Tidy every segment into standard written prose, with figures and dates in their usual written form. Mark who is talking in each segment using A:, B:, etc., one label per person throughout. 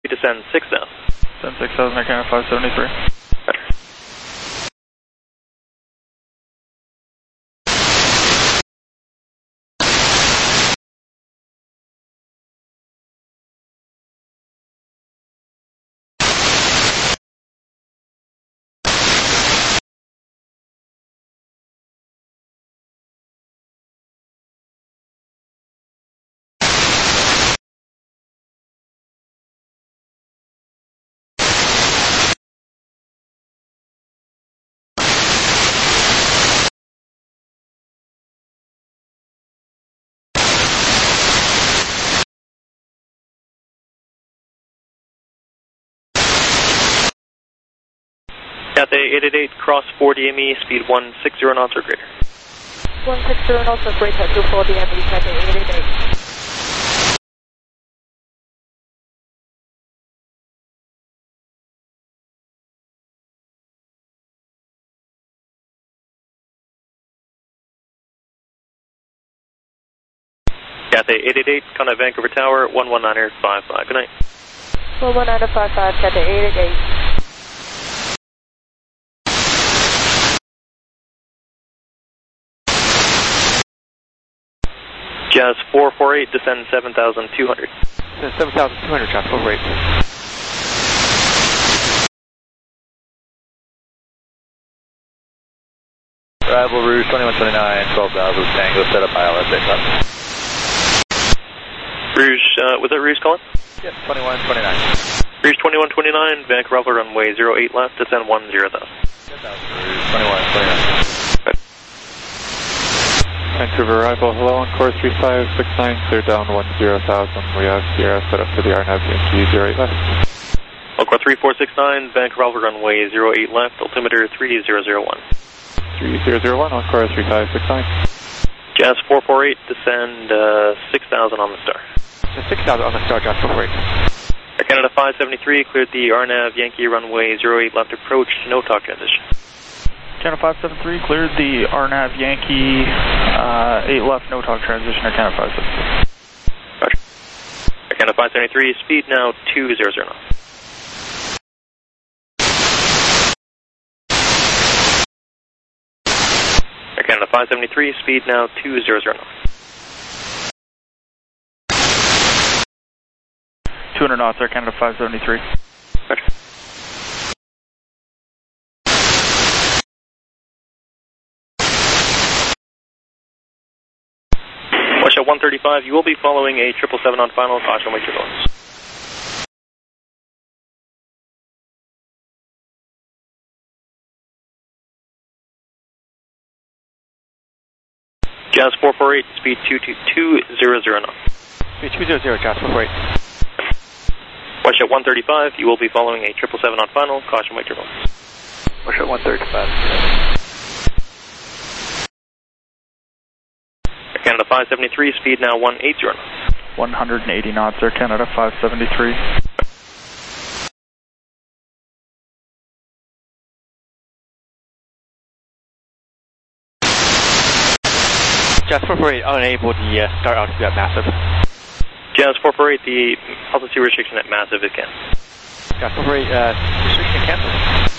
A: descend 6,000.
B: Descend 6,000, Air Canada 573.
A: Roger. Cathay 888, cross 40 ME, speed 160 knots or greater.
C: 160 knots or greater, 240 ME, Cathay 888.
A: Cathay 888, contact Vancouver Tower, 119.55. Good night.
C: 119.55, Cathay 888.
A: Jazz 448, descend 7,200.
B: Descend 7,200, Jazz 448.
D: Arrival Rouge 2129, 12,000, Tango, set up ILS 8
A: Rouge, was that Rouge calling?
D: Yep, 2129.
A: Rouge 2129, Vancouver runway 08 left, descend 10,000.
D: 10,000, Rouge 2129.
B: Vancouver arrival, hello, on course 3569, clear down 10,000. We have Sierra set up for the RNAV Yankee 08 left.
A: Alcoa 3469, Vancouver runway 08 left, altimeter 3001.
B: 3001, on course 3569.
A: Jazz 448, descend 6,000 on the star.
B: 6,000 on the star, Jazz 448.
A: Air Canada 573, cleared the RNAV Yankee runway 08 left approach, no talk transition.
B: Canada 573, cleared the RNAV Yankee 8 left, no talk transition, Air Canada 573.
A: Roger. Air Canada 573, speed now 200 knots. Air Canada 573, speed now 200 knots.
B: 200 knots, Air Canada 573.
A: Roger. Watch at 135, you will be following a 777 on final, caution wait turbulence. Jazz 448, speed 200 knots.
B: Speed 200, Jazz 448.
A: Watch at 135, you will be following a 777 on final, caution wait turbulence.
D: Watch at 135.
A: Air Canada 573, speed now 180 knots.
B: 180 knots, Air Canada 573. Jazz 448, unable to start altitude at massive.
A: Jazz 448, the altitude restriction at massive is canceled.
B: Jazz 448, restriction canceled.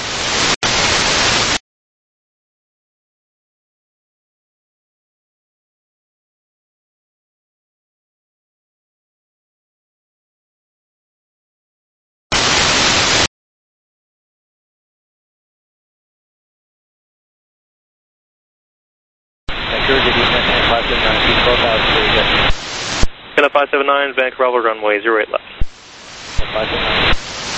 D: Vancouver, good evening, 579, 12,000, there you go.
A: Canada 579, Vancouver runway 08 left.
D: 579.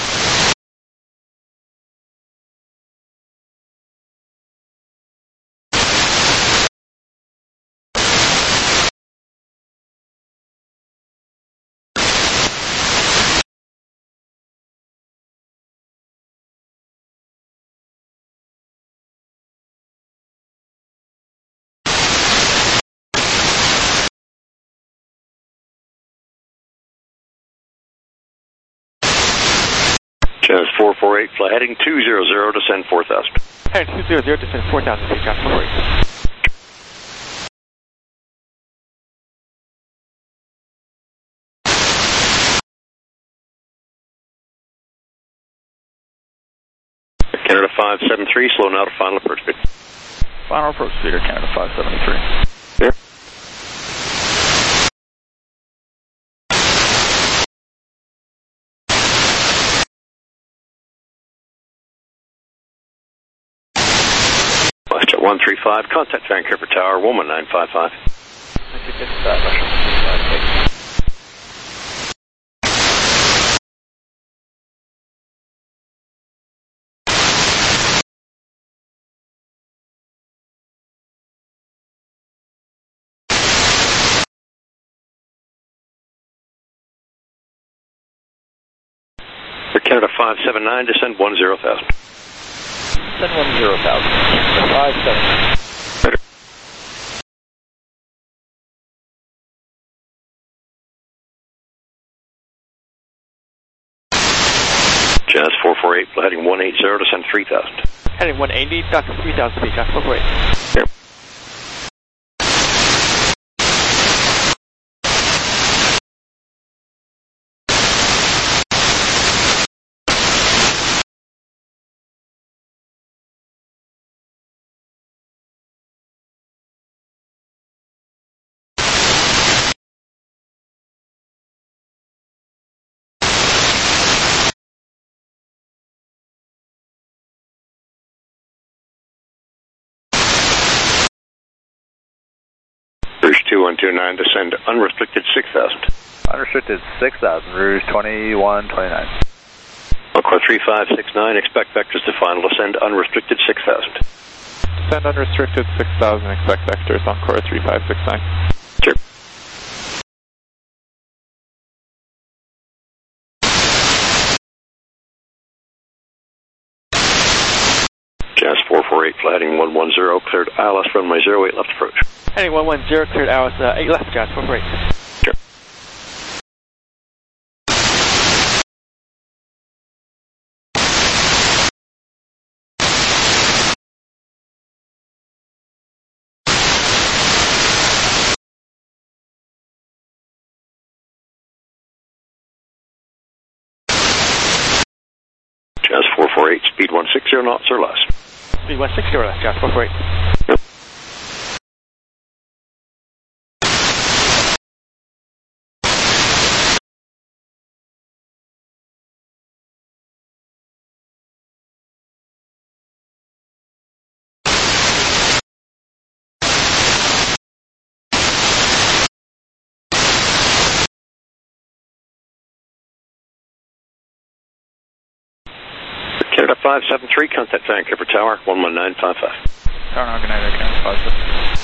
E: Jazz 448, fly heading 200, descend 4,000.
B: Heading 200, descend 4,000, Jazz 448.
E: Canada 573, slow now to final approach speed.
B: Final approach speed, Air Canada 573.
E: Here. WestJet 135, contact Vancouver Tower 11955. For Canada 579, descend 10,000.
D: Send 10,000. 57.
E: Jazz 448, heading 180, descend 3,000.
F: Heading 180, Dr. 3000 feet, Jazz 448.
E: Here. Rouge 2129, descend unrestricted 6,000.
D: Unrestricted 6,000, Rouge 2129.
E: Encore 3569, expect vectors to final descend unrestricted 6,000.
G: Descend unrestricted 6,000, expect vectors, Encore 3569.
E: Sure. Jazz 448, fly heading 110, cleared ILS runway 08 left approach.
F: Heading 110, cleared hours, 8 left, Jazz 448.
E: Sure. Jazz 448, speed 160 knots or less.
F: Speed 160 or less, Jazz 448.
E: Yep. Canada 573, contact Vancouver Tower 11955.
B: Tower now, good night, Air Canada 573.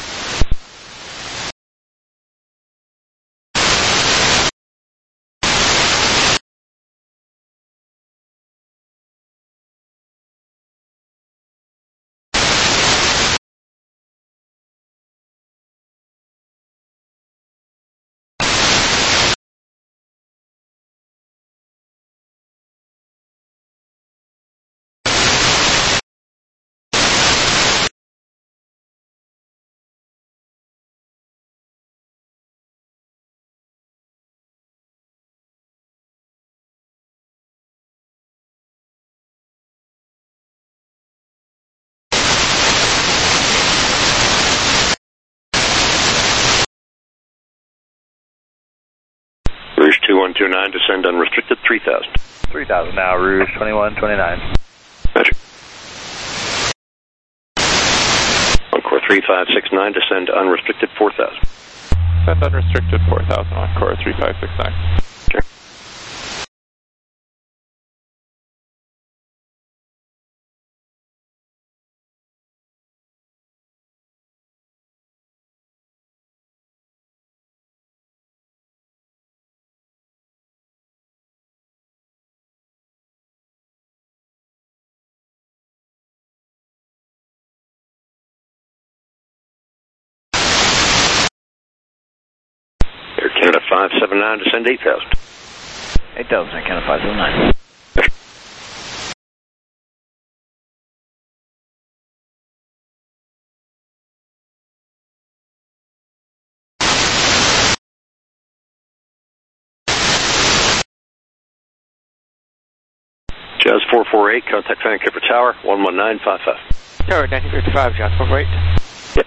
B: Rouge 2129, descend unrestricted 3,000.
D: 3,000 now, Rouge 2129.
E: Magic. Encore 3569, descend unrestricted 4,000.
G: Descend unrestricted 4,000, Encore 3569.
E: Sure. Air Canada 579, descend 8,000.
D: 8,000, Air Canada 579.
E: Jazz 448, contact Vancouver Tower, 11955.
F: Tower 1955, Jazz 448.
E: Yep.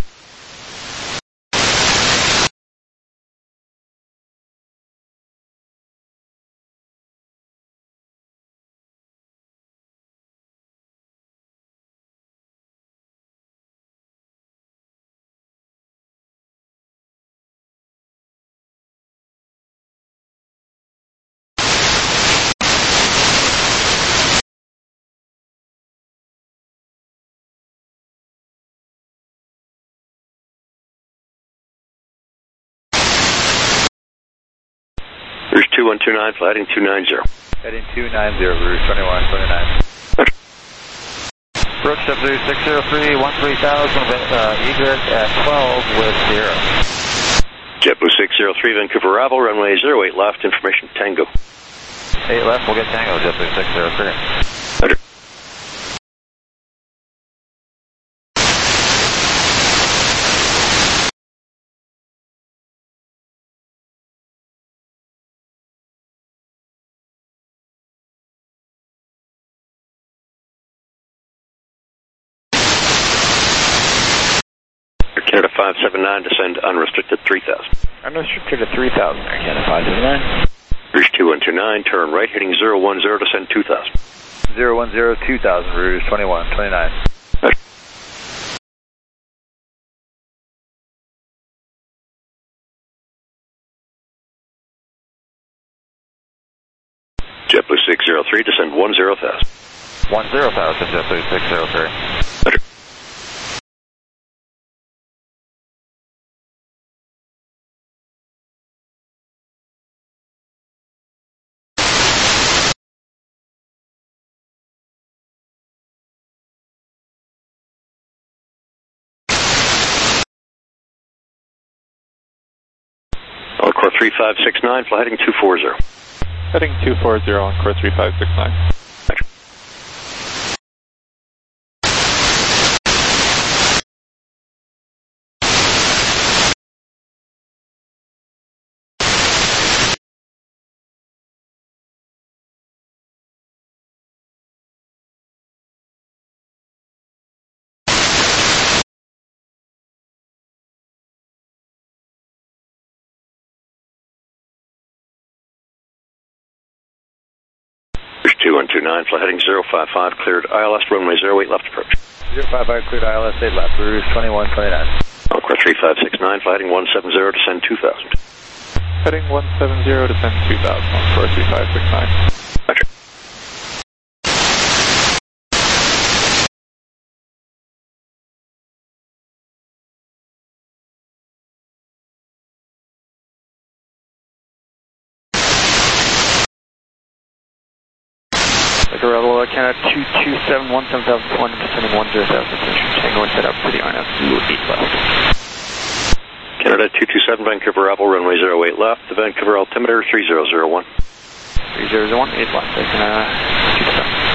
E: Rouge 2129, flight heading 290.
D: Heading 290, Rouge 2129.
B: Approach JetBlue 603, 13,000, egress at 12 with 0.
E: JetBlue 603, Vancouver arrival, runway 08 left, information Tango.
B: 8 left, we'll get Tango, JetBlue 603.
E: Roger. Canada 579, descend unrestricted 3000.
B: Unrestricted at 3,000, Canada 579.
E: Rouge 2129, turn right, heading 010, descend 2000.
D: 010, 2000, Rouge 2129.
E: Roger. JetBlue 603, descend 10,000.
B: 10,000, JetBlue 603.
E: Roger. Encore 3569, fly heading 240.
G: Heading 240 on core 3569.
E: Roger. Rouge 2129, fly heading 055, cleared ILS, runway 08 left approach.
D: 055, cleared ILS 8 left, Rouge 2129.
E: Encore 3569, fly heading 170, descend 2000.
G: Heading 170, descend 2000 on core 3569.
E: Roger.
B: Rebel Canada 227, 17,400, descending 10,000, Tango and set up for the RNAV 8 left.
E: Canada 227, Vancouver arrival, runway 08 left, the Vancouver altimeter 3001.
B: 3001, 8 left, I can 27.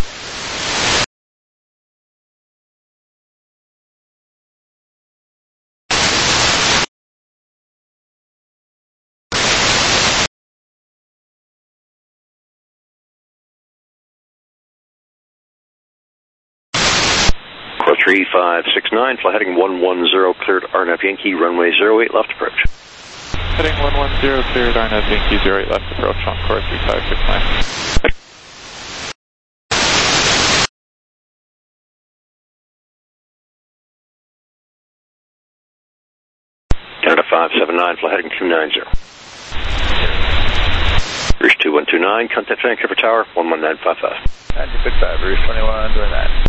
E: Core 3569, fly heading 110, cleared RNAV Yankee, runway 08 left approach.
G: Heading 110, cleared RNAV Yankee 08 left approach on core 3569.
E: Canada 579, fly heading 290. Rouge 2129, contact Vancouver Tower, 11955.
D: 955, Rouge 2129.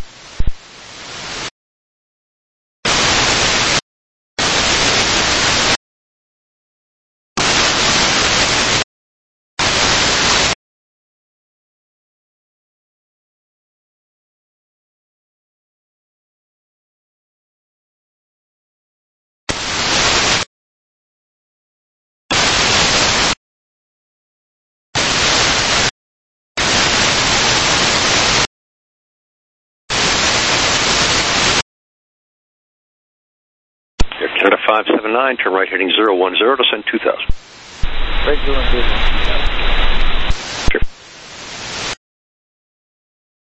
E: Canada 579, turn right heading 010, descend 2000.
B: Right, 010, 2000.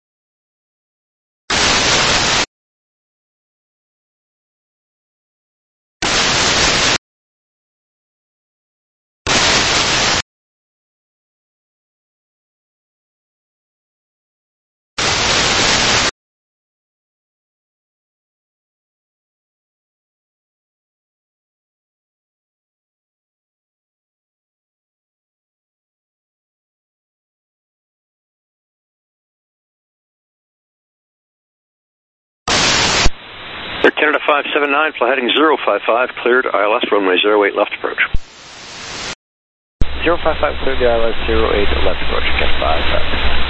E: Air Canada 579, fly heading 055, cleared ILS runway 08 left approach.
F: 055, cleared the ILS 08 left approach, Canada 579.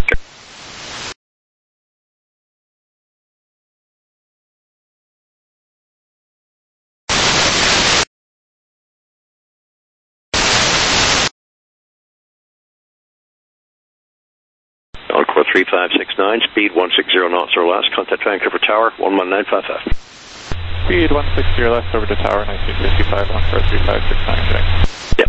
E: Encore 3569, speed 160 knots or less, contact Vancouver Tower 11955.
G: Speed 160 left over to tower 1955, Encore 3569, thanks.
E: Yep.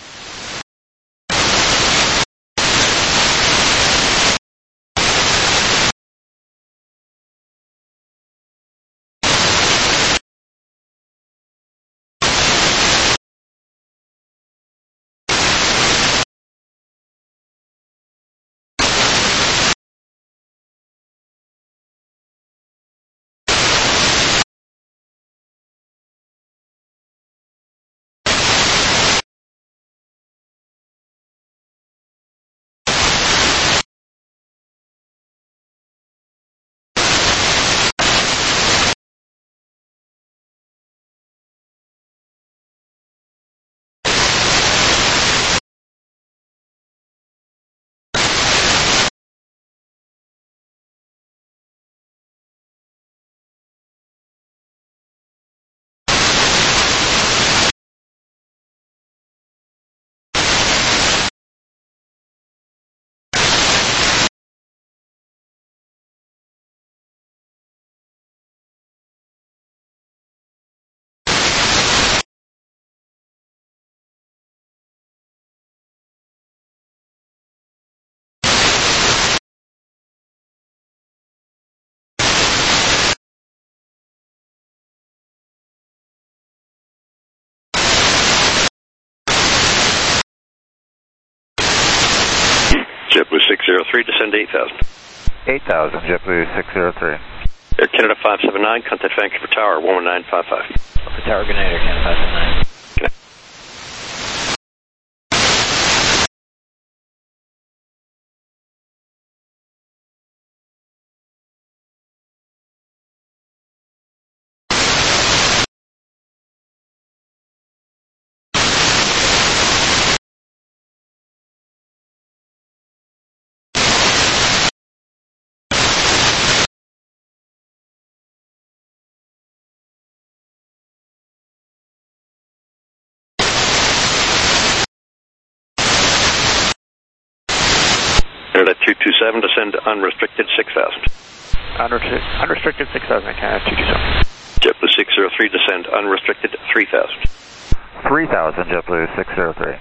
E: JetBlue 603, descend 8,000.
D: 8,000, JetBlue 603.
E: Air Canada 579, contact Vancouver Tower 11955.
F: Tower, good night, Air Canada 579.
E: Good night. Canada 227, descend unrestricted 6,000.
B: Unrestricted 6,000, Canada 227.
E: JetBlue 603, descend unrestricted 3,000.
D: 3,000, JetBlue 603.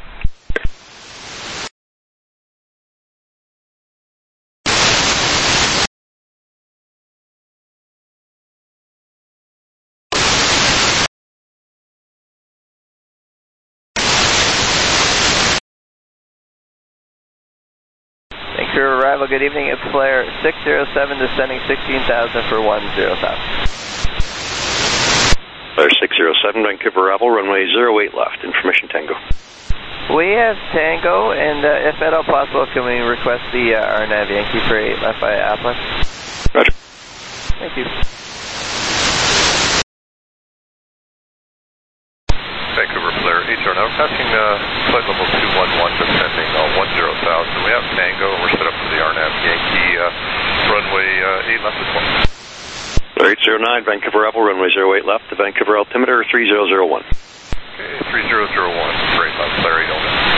F: Thanks for your arrival. Good evening. It's Flare 607 descending 16,000 for 10,000.
E: Flare 607, Vancouver arrival, runway 08 left, information Tango.
F: We have Tango, and if at all possible, can we request the RNAV Yankee for 8 left by Atlas?
E: Roger.
F: Thank you.
H: Vancouver Flare, HRNO, passing flight level 211, descending 10,000. We have Tango, and we're set up for the RNAV Yankee, runway 8 left as well.
E: Flare 809, Vancouver arrival, runway 08 left, to Vancouver altimeter 3001.
H: Okay, 3001, great, Flare 809.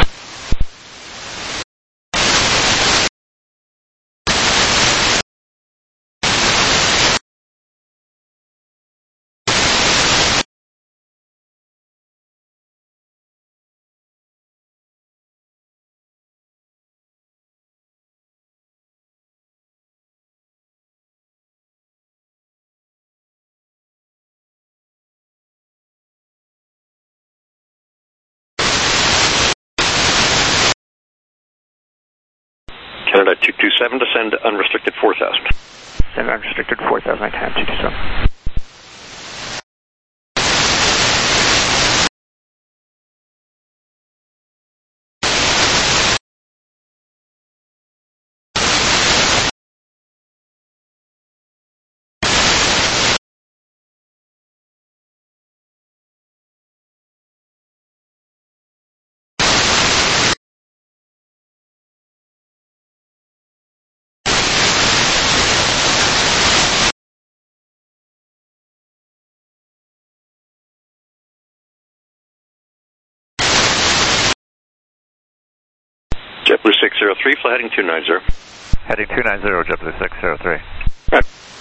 E: Canada 227, descend unrestricted 4,000.
B: Descend unrestricted 4,000, Canada 227.
E: JetBlue 603, fly heading 290.
D: Heading 290, JetBlue 603.
E: Right.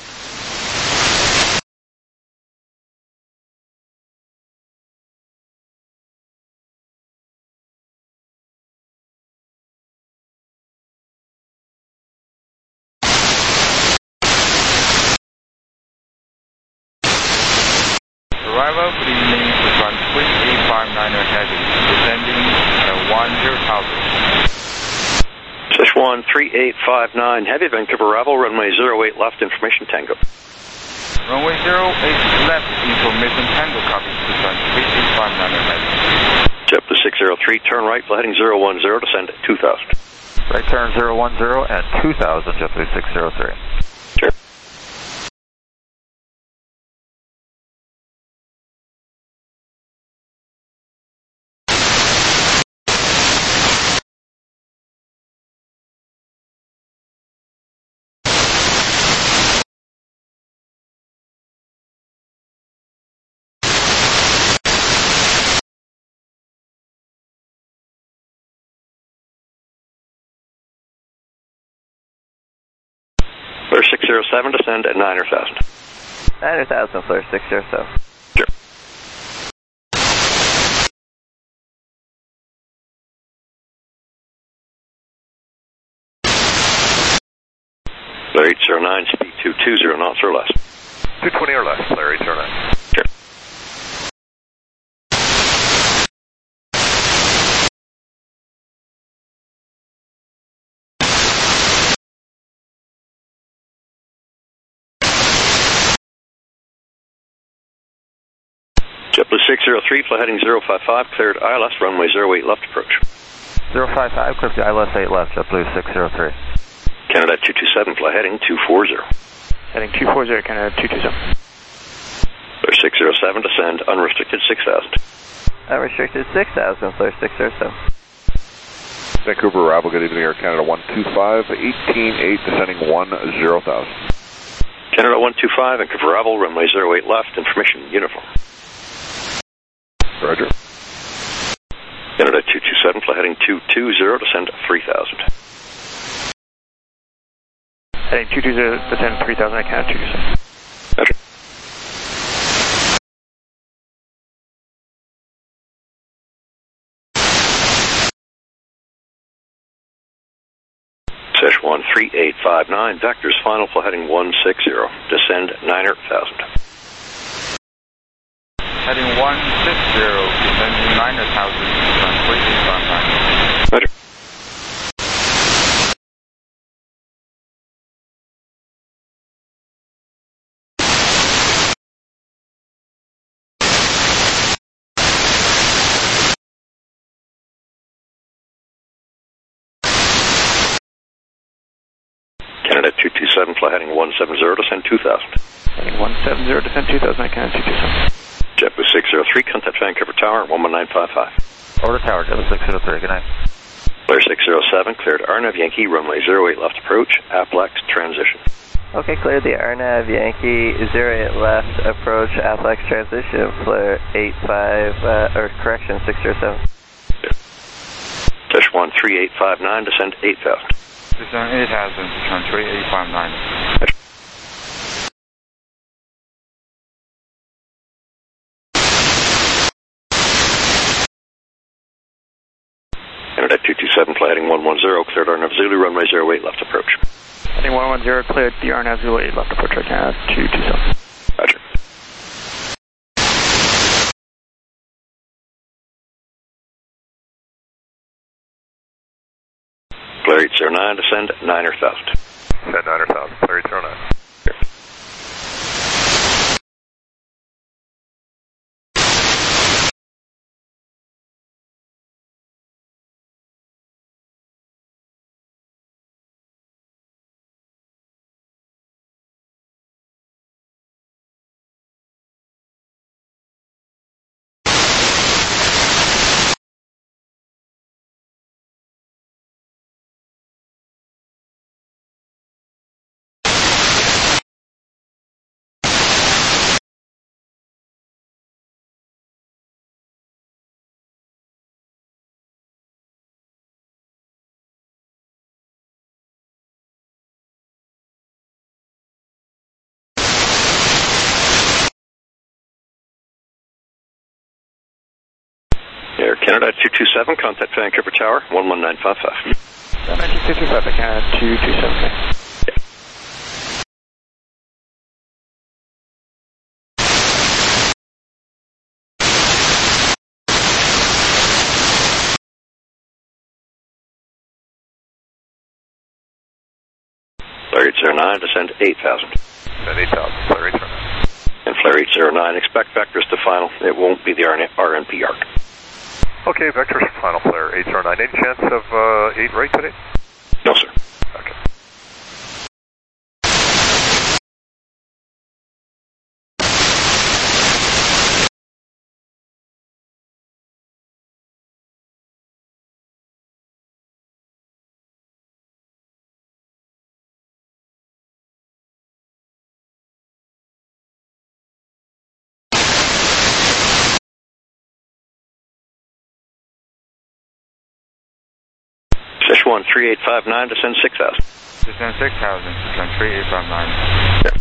B: Arrival, good evening, run 3859 heavy, descending at 10,000.
E: Sichuan 3859 heavy, Vancouver arrival, runway 08 left, information Tango.
B: Runway 08 left, information Tango, copy, run 3859 heavy.
E: JetBlue 603, turn right, fly heading 010, descend at 2000.
D: Right turn 010 and 2000, JetBlue 603.
E: Sure. Flare 607, descend at 9,000.
F: 9,000, Flare 607.
E: Sure. Flare 809, speed 220 knots or less.
H: 220 or less, Flare 809.
E: Sure. JetBlue 603, fly heading 055, cleared ILS, runway 08 left approach.
D: 055, clear the ILS 8 left, JetBlue 603.
E: Canada 227, fly heading 240.
B: Heading 240, Canada 227.
E: Flare 607, descend unrestricted 6,000.
F: Unrestricted 6,000, Flare 607.
I: Vancouver arrival, good evening, Air Canada 125, 18.8, descending 10,000.
E: Canada 125, Vancouver arrival, runway 08 left, information uniform.
I: Roger.
E: Canada 227, fly heading 220, descend 3,000.
B: Heading 220, descend 3,000 at Canada 227.
E: Roger. Sichuan 3859, vectors final, fly heading 160, descend 9,000.
B: Heading 160, descending 9,000, run 3859.
E: Roger. Canada 227, fly heading 170, descend 2,000.
B: Heading 170, descend 2,000 at Canada 227.
E: JetBlue 603, contact Vancouver Tower, 11955.
D: Order Tower, JetBlue 603, good night.
E: Flare 607, cleared RNAV Yankee, runway 08 left approach, Aplex transition.
F: Okay, clear the RNAV Yankee 08 left approach, Aplex transition, Flare 607.
E: Sichuan 3859, descend 8,000.
B: Descend 8,000, return 3859.
E: Canada 227, fly heading 110, cleared RNAV Zulu, runway 08 left approach.
B: Heading 110, cleared the RNAV Zulu 8 left approach at Canada 227.
E: Roger. Flare 809, descend 9,000.
H: Descend 9,000, Flare 809.
E: Canada 227, contact Vancouver Tower, 11955.
B: 1955 at Canada 227.
E: Flare 809, descend 8,000.
H: Descend 8,000, Flare 809.
E: And Flare 809, expect vectors to final. It won't be the RNP arc.
H: Okay, vectors for final, Flare 809. Any chance of 8 right today?
E: No, sir.
H: Okay.
E: Fish 13859, descend 6,000.
B: Descend 6,000, descend 3859.
E: Yeah.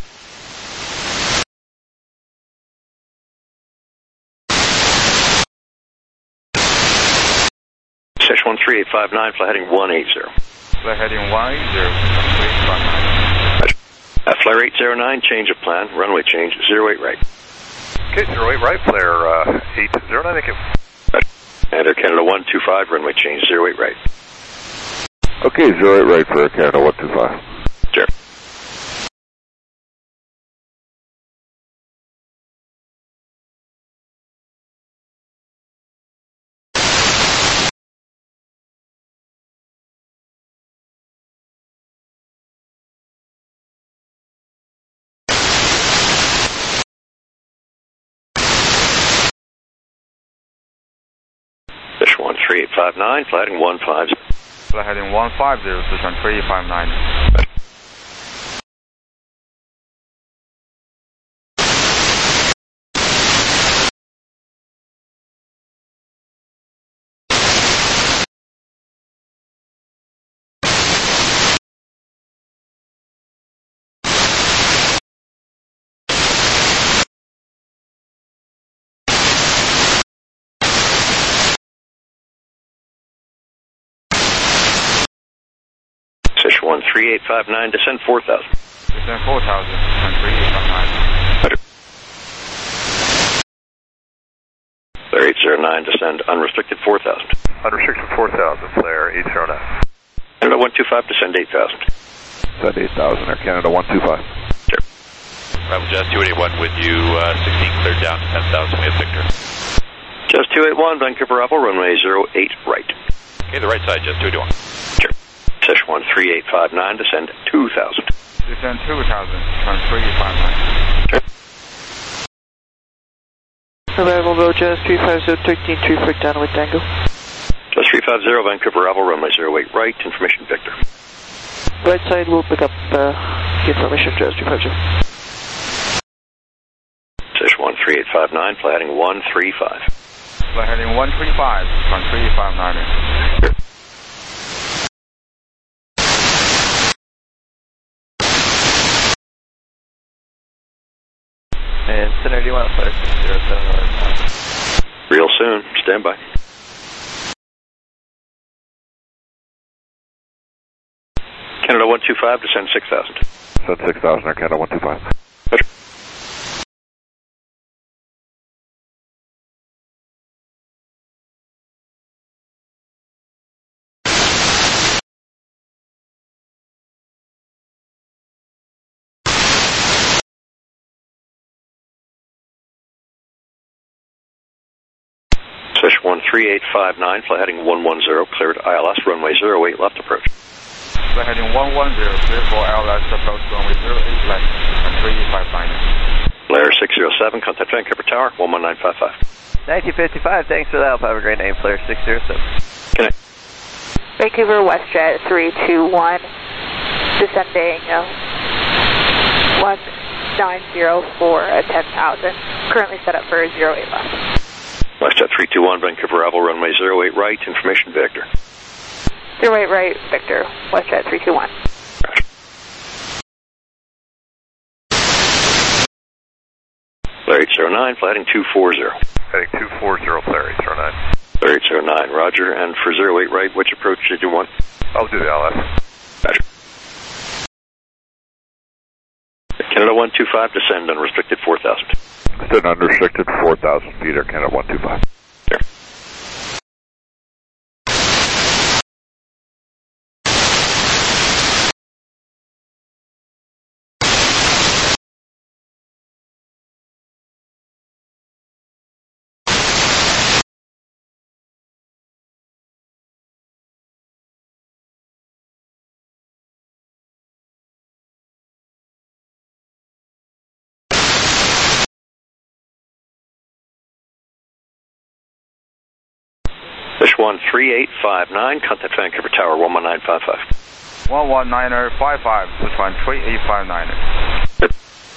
E: Fish 13859, fly heading 180.
B: Fly heading 180, 3859.
E: Flare 809, change of plan, runway change, 08 right.
H: Okay, 08 right, Flare 809, thank you.
E: And Air Canada 125, runway change, 08 right.
I: Okay, 08 right for Air Canada 125.
E: Sure. Fish 13859, fly heading 150.
B: Fly heading 150, descend 3859.
E: Fish 13859, descend 4,000.
B: Descend 4,000, descend 3859.
E: Flare 809, descend unrestricted 4,000.
H: Unrestricted 4,000, Flare 809.
E: Canada 125, descend 8,000.
I: Descend 8,000, Air Canada 125.
E: Sure.
J: Bravo Jazz 281 with you, 16 cleared down to 10,000, we have Victor.
E: Jazz 281, Vancouver Apple, runway 08 right.
J: Okay, the right side, Jazz 281.
E: Sure. Fish 13859, descend 2,000.
B: Descend 2,000, descend 3859.
E: Sure.
C: Arrival road, Jazz 350, 13-3 for downwind Tango.
E: Jazz 350, Vancouver Apple, runway 08 right, information Victor.
C: Right side will pick up information, Jazz 350.
E: Fish 13859, fly heading 135.
B: Fly heading 135, descend 3859.
E: Sure.
F: And Center, do you want to Flare 607?
E: Real soon, stand by. Canada 125, descend 6,000.
I: Descend 6,000, Air Canada 125.
E: Roger. Fish 13859, fly heading 110, cleared ILS, runway 08 left approach.
B: Fly heading 110, clear for ILS approach runway 08 left, descend 3859.
E: Blair 607, contact Vancouver Tower, 11955.
F: 1955, thanks for the help. Have a great night, Flare 607.
E: Good night.
C: Vancouver WestJet 321, descending 1904 at 10,000. Currently set up for 08 left.
E: WestJet 321, Vancouver Apple, runway 08 right, information Victor.
C: 08 right, Victor, WestJet 321.
E: Flare 809, fly heading 240.
H: Heading 240, Flare 809.
E: Clear 809, roger. And for 08 right, which approach did you want?
H: I'll do the ILS.
E: Roger. Canada 125, descend unrestricted 4,000.
I: Descend unrestricted 4,000 feet, Air Canada 125.
E: Sure. Fish 13859, contact Vancouver Tower 11955.
K: 119055, Fish 13859.
E: Good.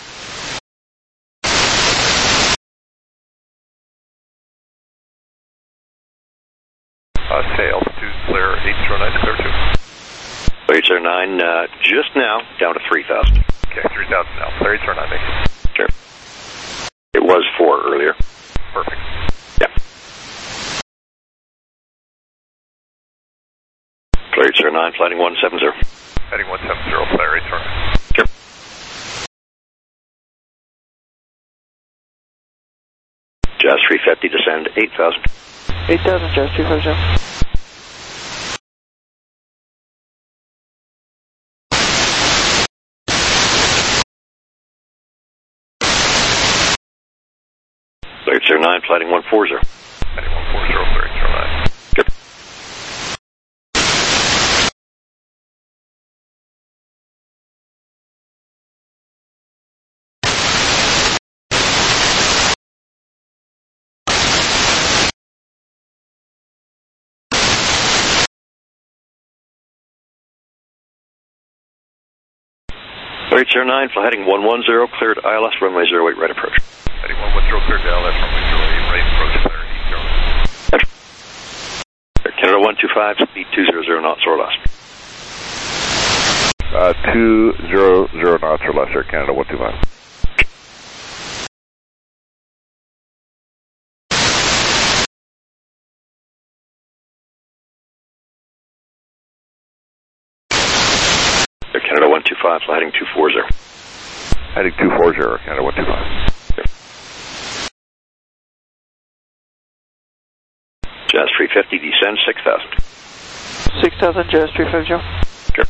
H: Say altitude clear 809, clear 2.
E: 809, just now, down to 3,000.
H: Okay, 3,000 now. Clear 809, thank you.
E: Sure. It was 4 earlier.
H: Perfect.
E: Yeah. Clear 809, flighting 170.
H: Heading 170, clear 809.
E: Sure. Jazz 350, descend 8,000.
B: 8,000, Jazz 350.
E: Clear 809, flighting 140.
H: Heading 140, clear 809.
E: Good. Clear 809, fly heading 110, cleared ILS, runway 08, right approach.
H: Heading 110, cleared to ILS, runway 08, right approach, clear 809.
E: Air Canada 125, speed 200 knots or less.
I: 200 knots or less, Air Canada 125.
E: Air Canada 125, fly heading 240.
I: Heading 240, Air Canada 125.
E: Jazz 350, descend 6,000.
B: 6,000, Jazz 350.
E: Sure.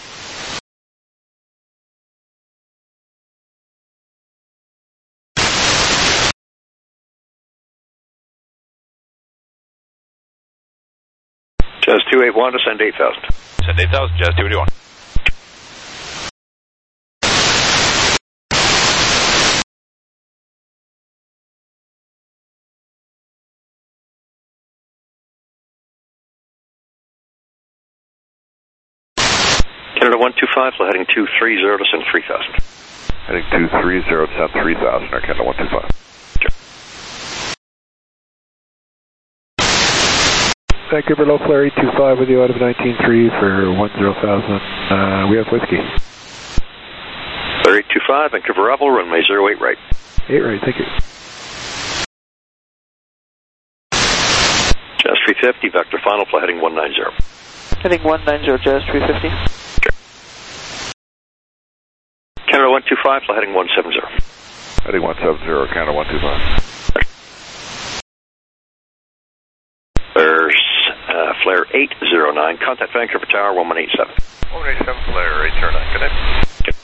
E: Jazz 281, descend 8,000.
J: Send 8,000, Jazz 281.
E: Canada 125, fly heading 230, descend 3,000.
I: Heading 230, descend 3,000, Air Canada 125.
E: Sure.
L: Vancouver low flare 825 with you out of 19.3 for 10,000. We have whiskey.
E: Flare 825, Vancouver Bravo, runway 08 right.
L: 8 right, thank you.
E: Jazz 350, vector final, fly heading 190.
B: Heading 190, Jazz 350.
E: Sure. Canada 125, fly heading 170.
I: Heading 170, Canada 125.
E: There's flare 809, contact Vancouver Tower 1187.
H: 187, flare 809, connect.
E: Okay.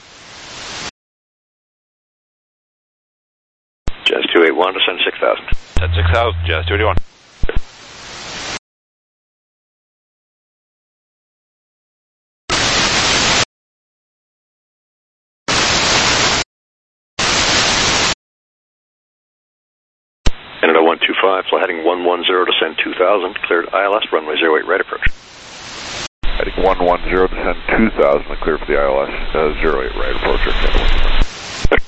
E: Jazz 281, descend 6,000.
J: Send 6,000, Jazz 281.
E: Canada 125, fly heading 110, descend 2,000, cleared ILS, runway 08 right approach.
I: Heading 110, descend 2,000, clear for the ILS, 08 right approach, Air Canada 125.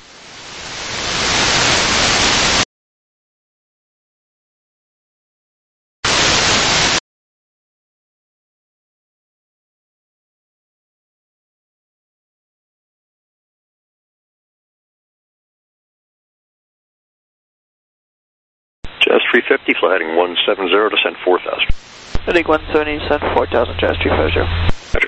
E: Jazz 350, fly heading 170, descend 4,000.
B: Heading 170, descend 4,000, Jazz 350.
E: Roger.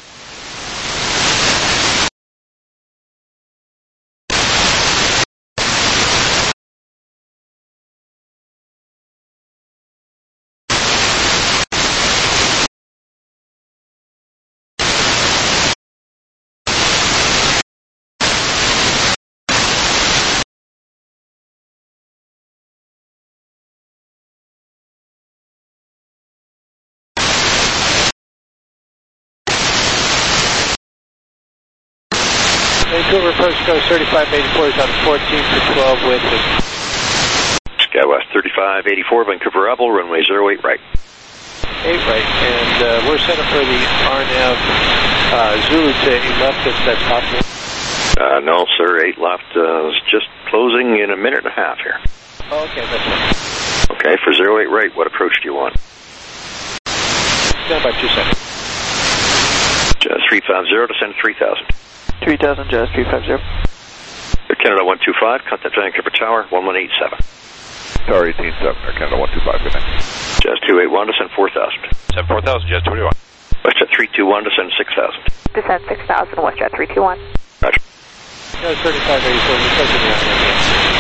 M: Vancouver approach goes 3584 is on 14 for 12 with it.
E: SkyWest 3584, Vancouver Rebel, runway 08 right.
M: 8 right, and we're set up for the RNAV Zulu to 8 left if that's possible.
E: No, sir, 8 left is just closing in a minute and a half here.
M: Oh, okay, that's fine.
E: Okay, for 08 right, what approach do you want?
M: Stand by 2 seconds.
E: Jazz 350, descend 3,000.
B: 3,000, Jazz 350.
E: Canada 125, contact Vancouver Tower, 1187.
I: Tower 18-7, Canada 125, good night.
E: Jazz 281, descend 4,000.
J: Descend 4,000, Jazz 281.
E: WestJet 321, descend 6,000.
C: Descend 6,000, WestJet 321.
E: Roger.
M: No, 3584, because of the RNAV.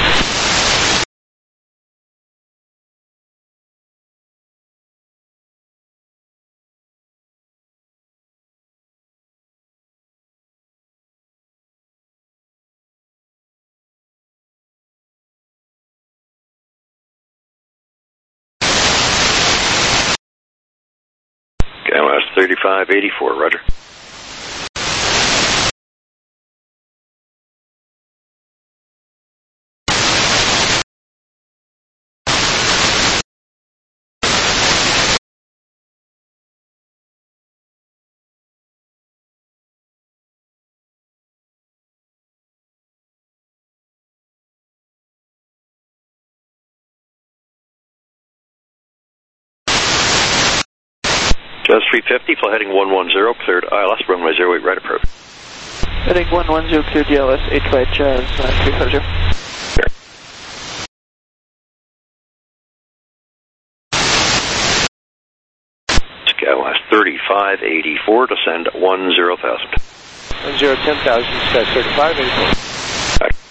E: SkyWest 3584, roger. Jazz 350, fly heading 110, cleared ILS, runway 08 right approach.
B: Heading 110, cleared DLS, 8 flight, Jazz 350.
E: Sure. SkyWest 3584, descend 10,000.
M: 10,000, Sky 3584.
E: Right.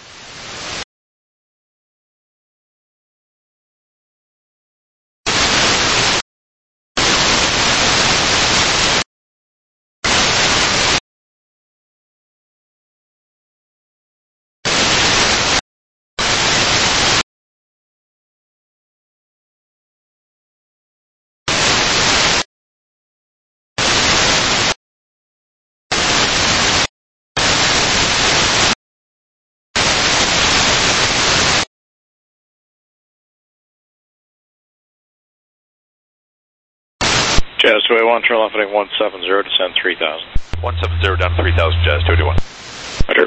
N: Jazz 281, turn left heading 170, descend 3,000.
J: 170 down 3,000, Jazz 281.
E: Roger.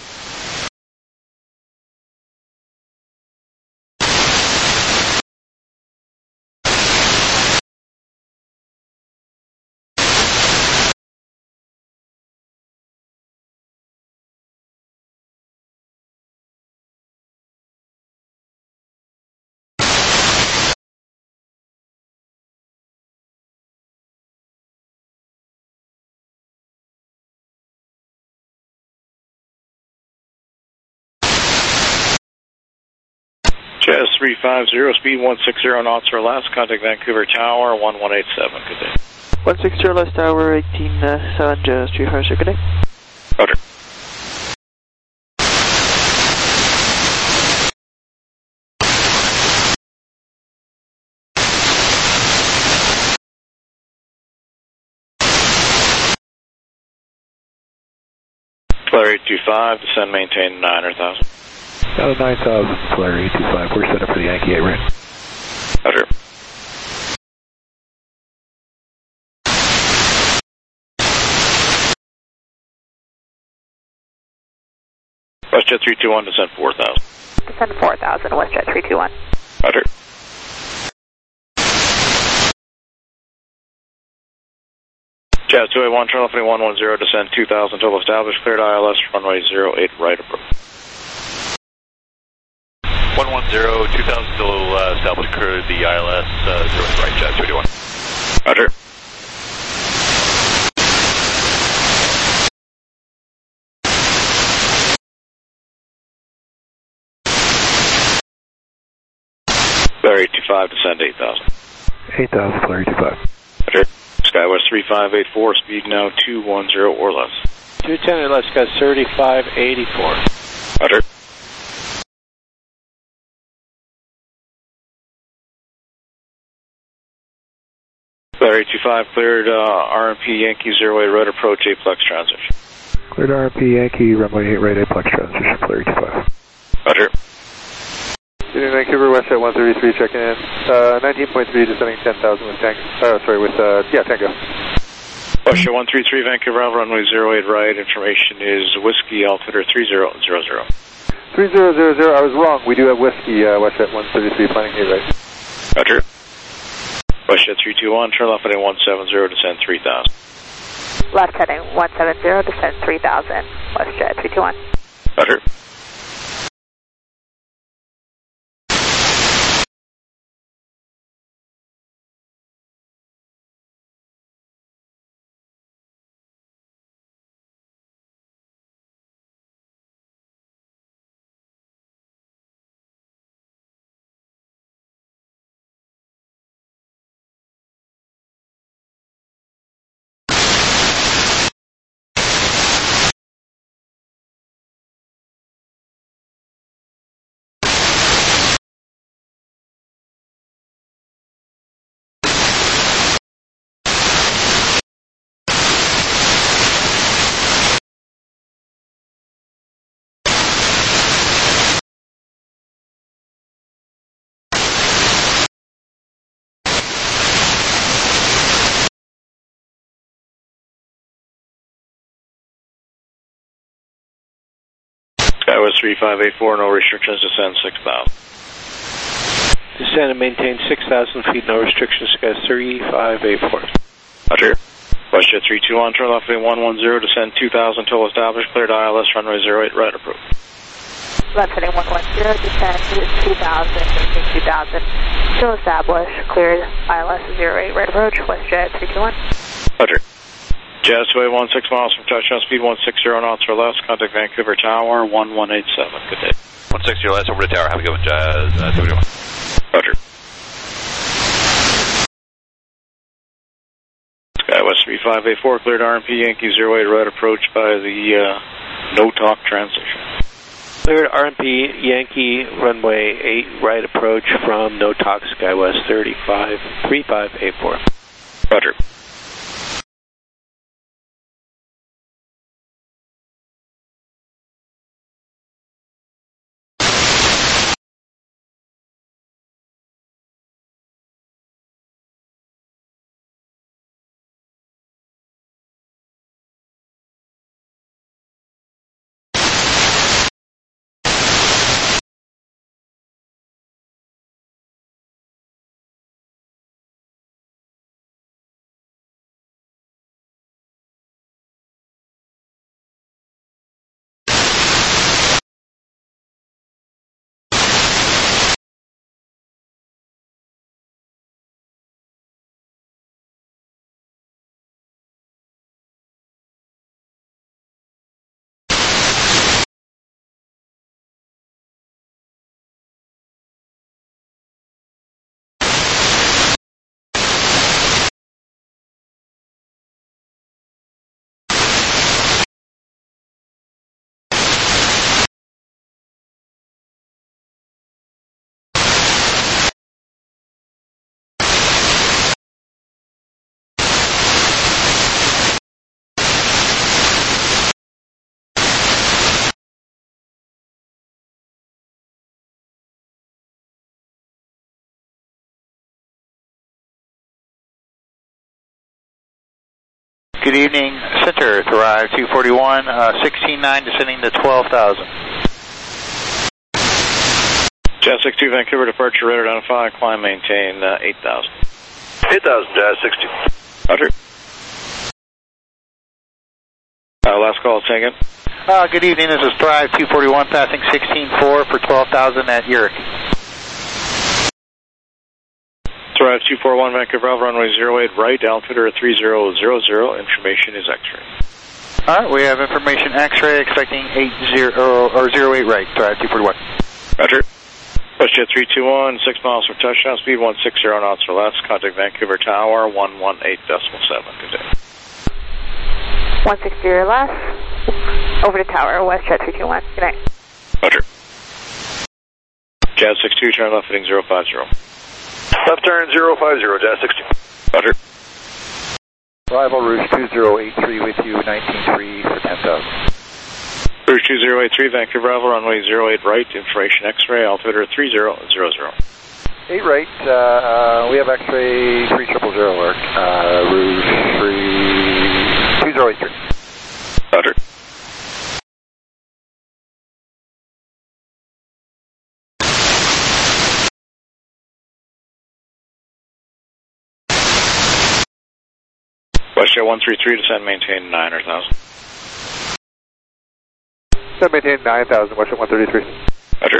N: Jazz 350, speed 160 knots or less, contact Vancouver Tower, 1187, good day.
B: 160 less tower, 18-7, Jazz 350, good day.
E: Roger.
N: Flare 825, descend, maintain 9,000.
L: 9,000, Flare 825. We're set up for the Yankee 8 right.
E: Roger.
N: WestJet 321, descend 4,000.
C: Descend 4,000, WestJet 321.
E: Roger.
N: Jazz 281, turn left heading 110, descend 2,000, total established, cleared ILS, runway 08 right approach.
J: 110, 2000 still established, clear the ILS 08 right, Jet 281.
N: Roger. Flare 825, descend 8,000.
L: 8,000, Flare 825.
N: Roger. Skywest 3584, speed now 210 or less.
M: 210 or less, got 3584.
N: Roger. Flare 825, cleared RMP Yankee 08 right approach, 8-plex transition.
L: Cleared RMP Yankee, runway 8 right, 8-plex transition, Flare 825.
N: Roger.
D: Union Vancouver, Westjet 133, checking in. 19.3, descending 10,000 with Tango. Tango.
N: Westjet 133, Vancouver, runway 08 right, information is Whiskey, altimeter 3000.
D: 3000, I was wrong. We do have Whiskey, Westjet 133, planning 8 right.
N: Roger. Westjet 321, turn left heading 170, descend 3000.
C: Left heading 170, descend 3000. Westjet 321.
N: Roger. Skywest 3584, no restrictions, descend 6,000.
M: Descend and maintain 6,000 feet, no restrictions, Skywest 3584.
N: Roger. Westjet 321, turn left heading 110, descend 2,000 till established, cleared ILS, runway 08 right approach.
C: Left heading 110, descend 2,000, maintain 2,000. Still established, cleared ILS 08 right approach, Westjet 321.
N: Roger. Jazz 216 miles from touchdown, speed 160 knots or less, contact Vancouver Tower 1187. Good day.
J: 160 or less, over to tower, have a good one, Jazz 281.
N: Roger. Skywest 3584, cleared RMP Yankee 08 right approach by the no-talk transition.
M: Cleared RMP Yankee runway 8 right approach from no-talk Skywest 3584.
N: Roger.
O: Good evening, Center, Thrive 241, 16-9, descending to 12,000.
N: Jazz 62, Vancouver departure, radar identify, climb, maintain 8,000.
E: 8,000, Jazz 60.
N: Roger. Last call, Tango.
O: Good evening, this is Thrive 241 passing 16-4 for 12,000 at Uric.
N: Thrive 241 Vancouver Alpha runway 08 right, altimeter 3000, information is X-ray.
O: Alright, we have information X-ray expecting 08 right, Thrive 241.
N: Roger. WestJet 321, 6 miles for touchdown, speed 160 knots or less, contact Vancouver Tower 118.7, good day.
C: 160 or less, over to Tower, WestJet 321, good night.
N: Roger. Jazz 62, turn left heading 050.
H: Left turn 050, Jazz 62.
N: Roger.
L: Arrival Rouge 2083 with you, 19.3 for 10,000.
N: Rouge 2083, Vancouver Alpha, runway 08 right, information X-ray, altimeter 3000.
L: 8 right, we have X-ray 3000 alert, Rouge 2083.
N: Roger. WestJet 133, descend, maintain 9,000.
D: Descend, maintain 9,000, WestJet 133.
N: Roger.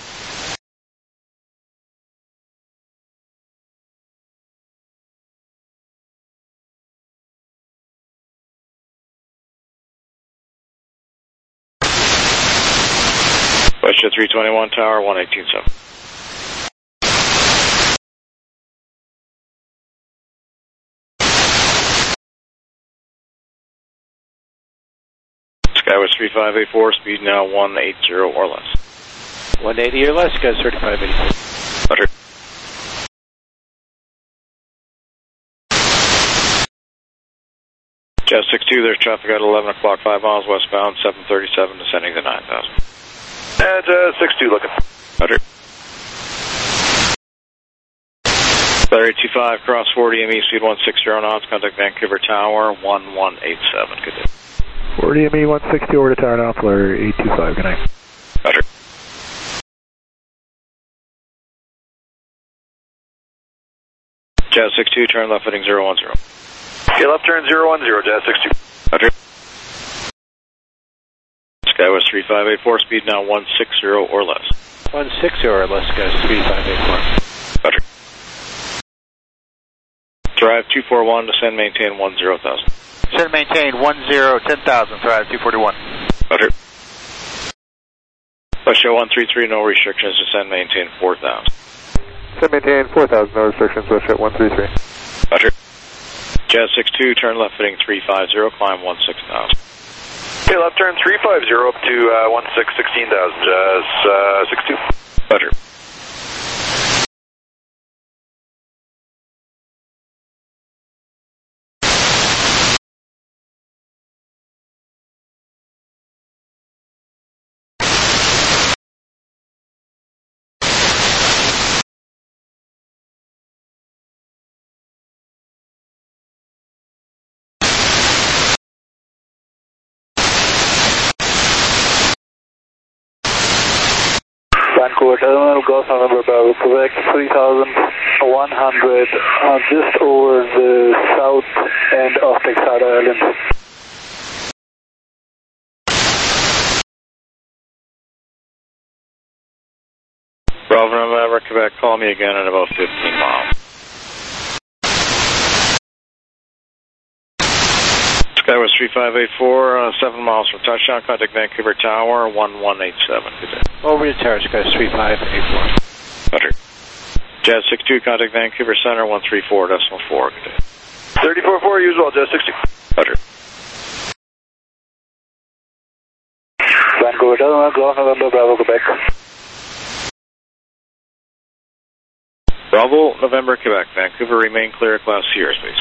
N: WestJet 321, Tower 118.7. Skywest 3584, speed now 180 or less.
M: 180 or less, guys, 3584.
N: Roger. Jazz 62, there's traffic at 11 o'clock, 5 miles westbound, 737, descending to 9,000.
H: Jazz 62 looking.
N: Roger. Larry 25, cross 40 ME, speed 160 knots, contact Vancouver Tower 1187, good day.
L: 40 ME 160 over to Tower Doppler 825, good night.
N: Roger. Jazz 62, turn left heading 010.
H: Okay, left turn 010, Jazz 62.
N: Roger. Skywest 3584, speed now 160 or less.
M: 160 or less, guys, 3584.
N: Roger. Drive 241, descend, maintain 10,000.
O: Descend, maintain 10,000, Thrive 241.
N: Roger. WestJet 133, no restrictions, descend, maintain 4,000.
D: Descend, maintain 4,000, no restrictions, WestJet 133.
N: Roger. Jazz 62, turn left heading 350, climb 16,000.
H: Okay, left turn 350 up to 16,000, Jazz 62.
N: Roger.
P: Vancouver Terminal, Golf November Bravo, Quebec 3,100, just over the south end of Texada Island.
N: Bravo November, Quebec, call me again in about 15 miles. Skywest 3584, 7 miles from touchdown, contact Vancouver Tower 1187, good day.
M: Over to Tower, Skywest 3584.
N: Roger. Jazz 62, contact Vancouver Center 134.4, good day.
H: 34-4, usual, Jazz 60.
N: Roger.
P: Vancouver Terminal, Golf November Bravo, Quebec.
N: Bravo November, Quebec, Vancouver, remain clear, Class C airspace.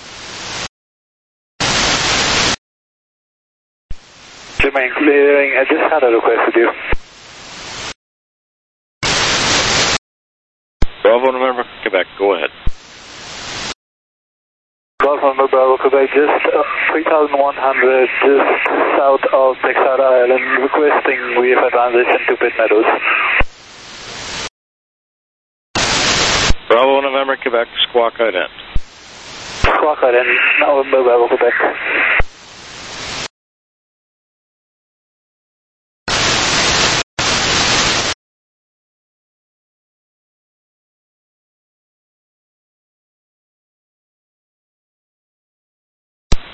P: Remain clearing, I just had a request with you.
N: Bravo November, Quebec, go ahead.
P: Golf November Bravo, Quebec, just 3,100, just south of Texada Island, requesting VFI transition to Pit Meadows.
N: Bravo November, Quebec, squawk ident.
P: Squawk ident, November Bravo, Quebec.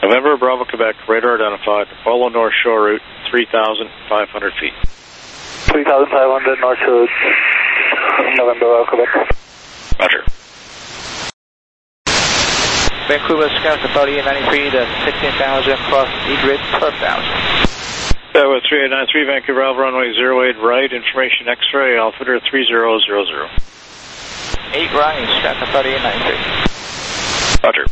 N: November, Bravo, Quebec, radar identified, follow North Shore route, 3,500 feet.
P: 3,500 North Shore, November, Bravo, Quebec.
N: Roger.
Q: Vancouver, Scout Authority 93 to 16,000, cross E-grid 12,000.
N: That was 3893, Vancouver, Alpha, runway 08 right, information X-ray, altimeter 3000.
Q: 8 right, Scout Authority 93.
N: Roger.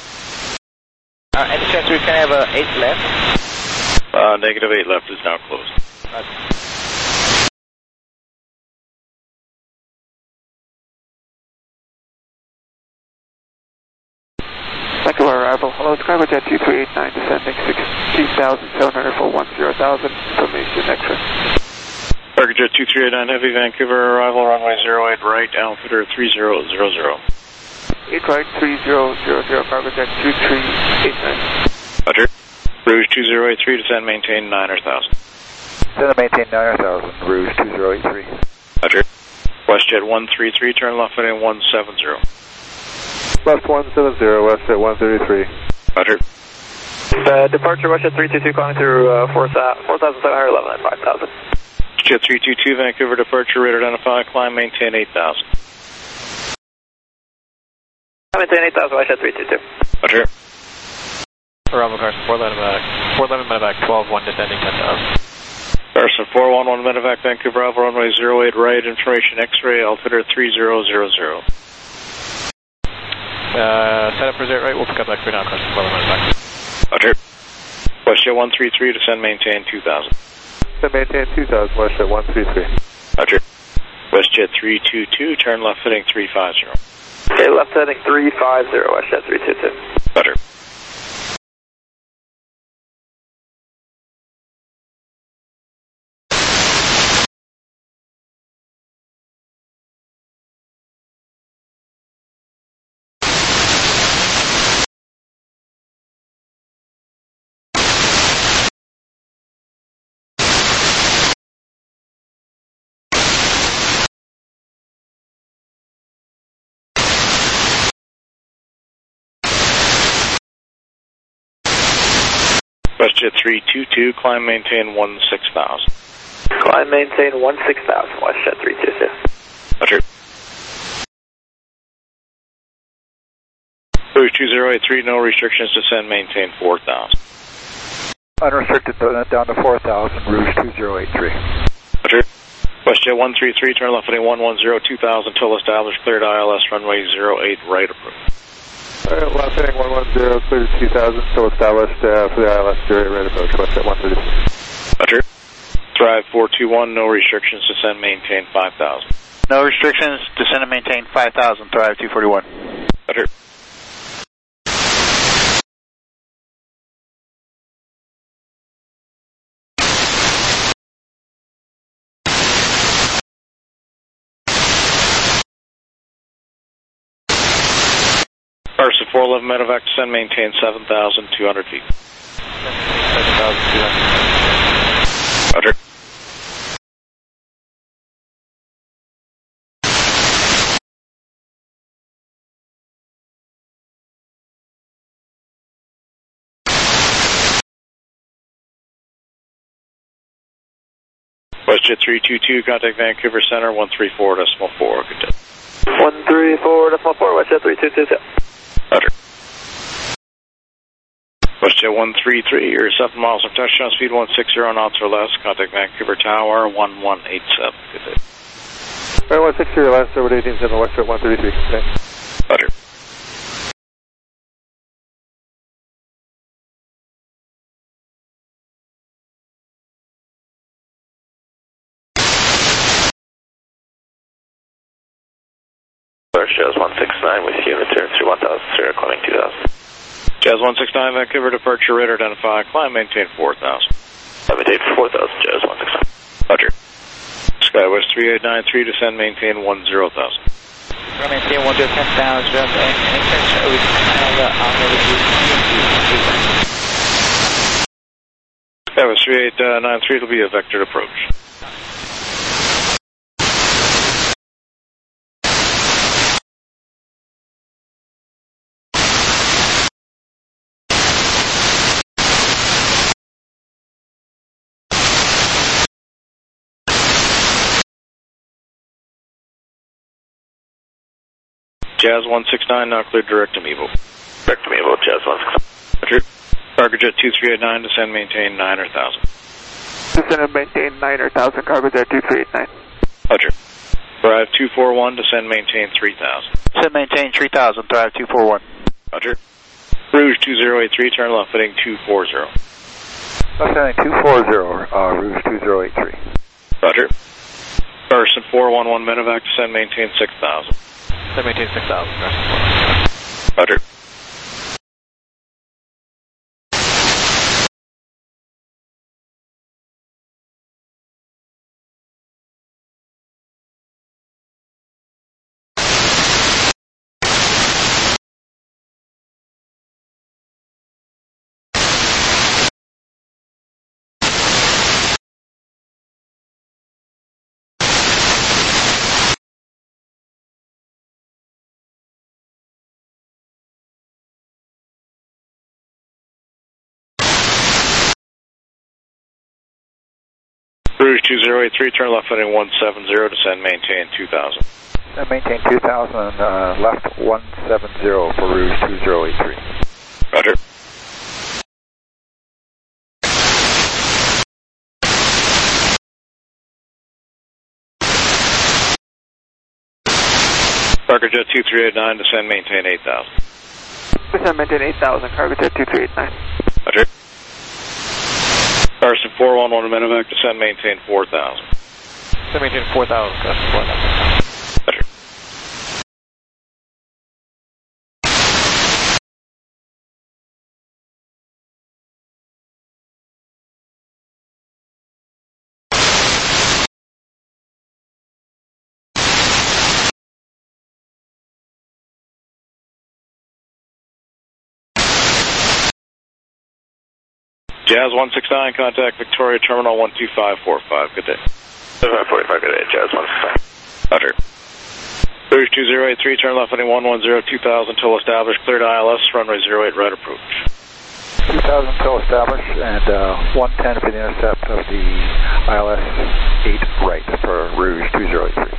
Q: Any chance we can have 8 left?
N: Negative 8 left is now closed.
Q: Roger.
R: Vancouver arrival. Hello, Skywarjet 2389, descending 16,700 for 10,000. Information X-ray.
N: Targetjet 2389 Heavy, Vancouver arrival, runway 08 right, altimeter 3000.
R: 8 right, 3000, Cargojet 2389.
N: Roger. Rouge 2083, descend, maintain 9,000.
O: Descend, maintain 9,000, Rouge 2083.
N: Roger. WestJet 133, turn left heading 170.
D: Left 170, west at 133.
N: Roger.
P: Departure WestJet 322 calling through 4,711 and 5,000.
N: Jet 322, Vancouver departure, radar identified, climb, maintain 8,000.
P: Maintain 8,000, WestJet 322.
N: Roger.
J: Bravo, Carson, 411 medevac, 12-1, descending 10,000.
N: Carson, 411 medevac, Vancouver, Alpha, runway 08 right, information X-ray, altimeter 3000.
J: Set up for 0 right, we'll pick up X-ray now, Carson, 411 medevac.
N: Roger. WestJet 133, descend, maintain 2,000.
D: Descend, maintain 2,000, WestJet 133.
N: Roger. WestJet 322, turn left heading 350.
P: Okay, left heading 350, WestJet 322.
N: Roger. WestJet 322, climb, maintain 16,000.
P: Climb, maintain 16,000, WestJet 322.
N: Roger. Rouge 2083, no restrictions, descend, maintain 4,000.
O: Unrestricted down to 4,000, Rouge 2083.
N: Roger. WestJet 133, turn left heading 110, 2,000, till established, cleared ILS, runway 08 right approach.
D: Alright, left heading 110, cleared 2,000, still established for the ILS 08 right approach, west at 133.
N: Roger. Thrive 421, no restrictions, descend, maintain 5,000.
O: No restrictions, descend and maintain 5,000, Thrive 241.
N: Roger. Carson 411 medevac, descend, maintain 7,200 feet.
J: 7,200.
N: Roger. WestJet 322, contact Vancouver Center, 134.4, good day.
P: 134.4, WestJet 322.
N: Roger. WestJet 133, you're 7 miles from touchdown, speed 160 knots or less, contact Vancouver Tower, 1187, good day.
D: Alright, 160 or less, over 18's in the WestJet 133, okay.
N: Roger.
P: Jazz 169 with you, return through 1,000, climbing 2,000.
N: Jazz 169, Vancouver departure, radar identified, climb, maintain 4,000.
P: Maintain 4,000, Jazz 169.
N: Roger. Skywest 3893, descend, maintain 10,000.
Q: Maintain 10,000, any chance we can have
N: Skywest 3893, it'll be a vectored approach. Jazz 169, now cleared direct to Mevo.
E: Direct to Mevo, Jazz 169.
N: Roger. Cargojet 2389, descend, maintain 9 or 1,000.
R: Descend and maintain 9 or 1,000, Cargojet 2389.
N: Roger. Thrive 241, descend, maintain 3,000.
Q: Descend, maintain 3,000, Thrive 241.
N: Roger. Rouge 2083, turn left heading 240.
L: Left heading 240, Rouge 2083.
N: Roger. Carson 411, medevac, descend, maintain 6,000.
B: Descend, maintain 6,000.
N: Roger. Rouge 2083, turn left heading 170, descend, maintain 2,000.
L: Descend, maintain 2,000, left 170 for Rouge 2083.
N: Roger. Cargojet 2389, descend, maintain 8,000.
R: Descend, maintain 8,000, Cargojet 2389.
N: Roger. Carson 411, medevac, descend, maintain 4,000.
B: Descend, maintain 4,000, Carson 4,000.
N: Roger. Jazz 169, contact Victoria Terminal 12545. Good day.
E: 2545, good day, Jazz 169.
N: Roger. Rouge 2083, turn left heading 110, 2,000 till established, cleared ILS, runway 08, right approach.
L: 2,000 till established, and 110 for the intercept of the ILS 8 right for Rouge 2083.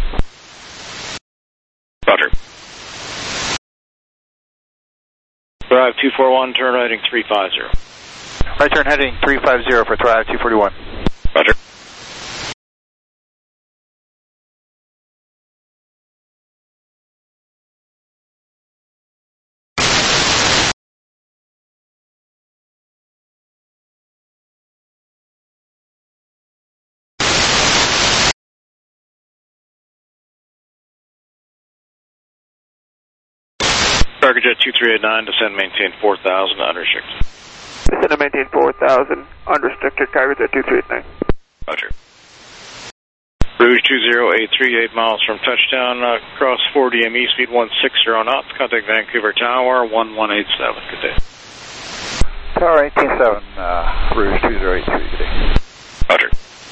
N: Roger. Thrive 241, turn heading 350.
Q: Right turn heading 350 for Thrive 241.
N: Roger. Cargojet 2389, descend, maintain 4,000, unrestricted.
R: Descend and maintain 4,000, unrestricted, Cargojet 2389.
N: Roger. Rouge 2083, 8 miles from touchdown, cross 4 DME, speed 160 knots, contact Vancouver Tower, 1187, good day.
L: Tower 187, Rouge 2083, good day.
N: Roger.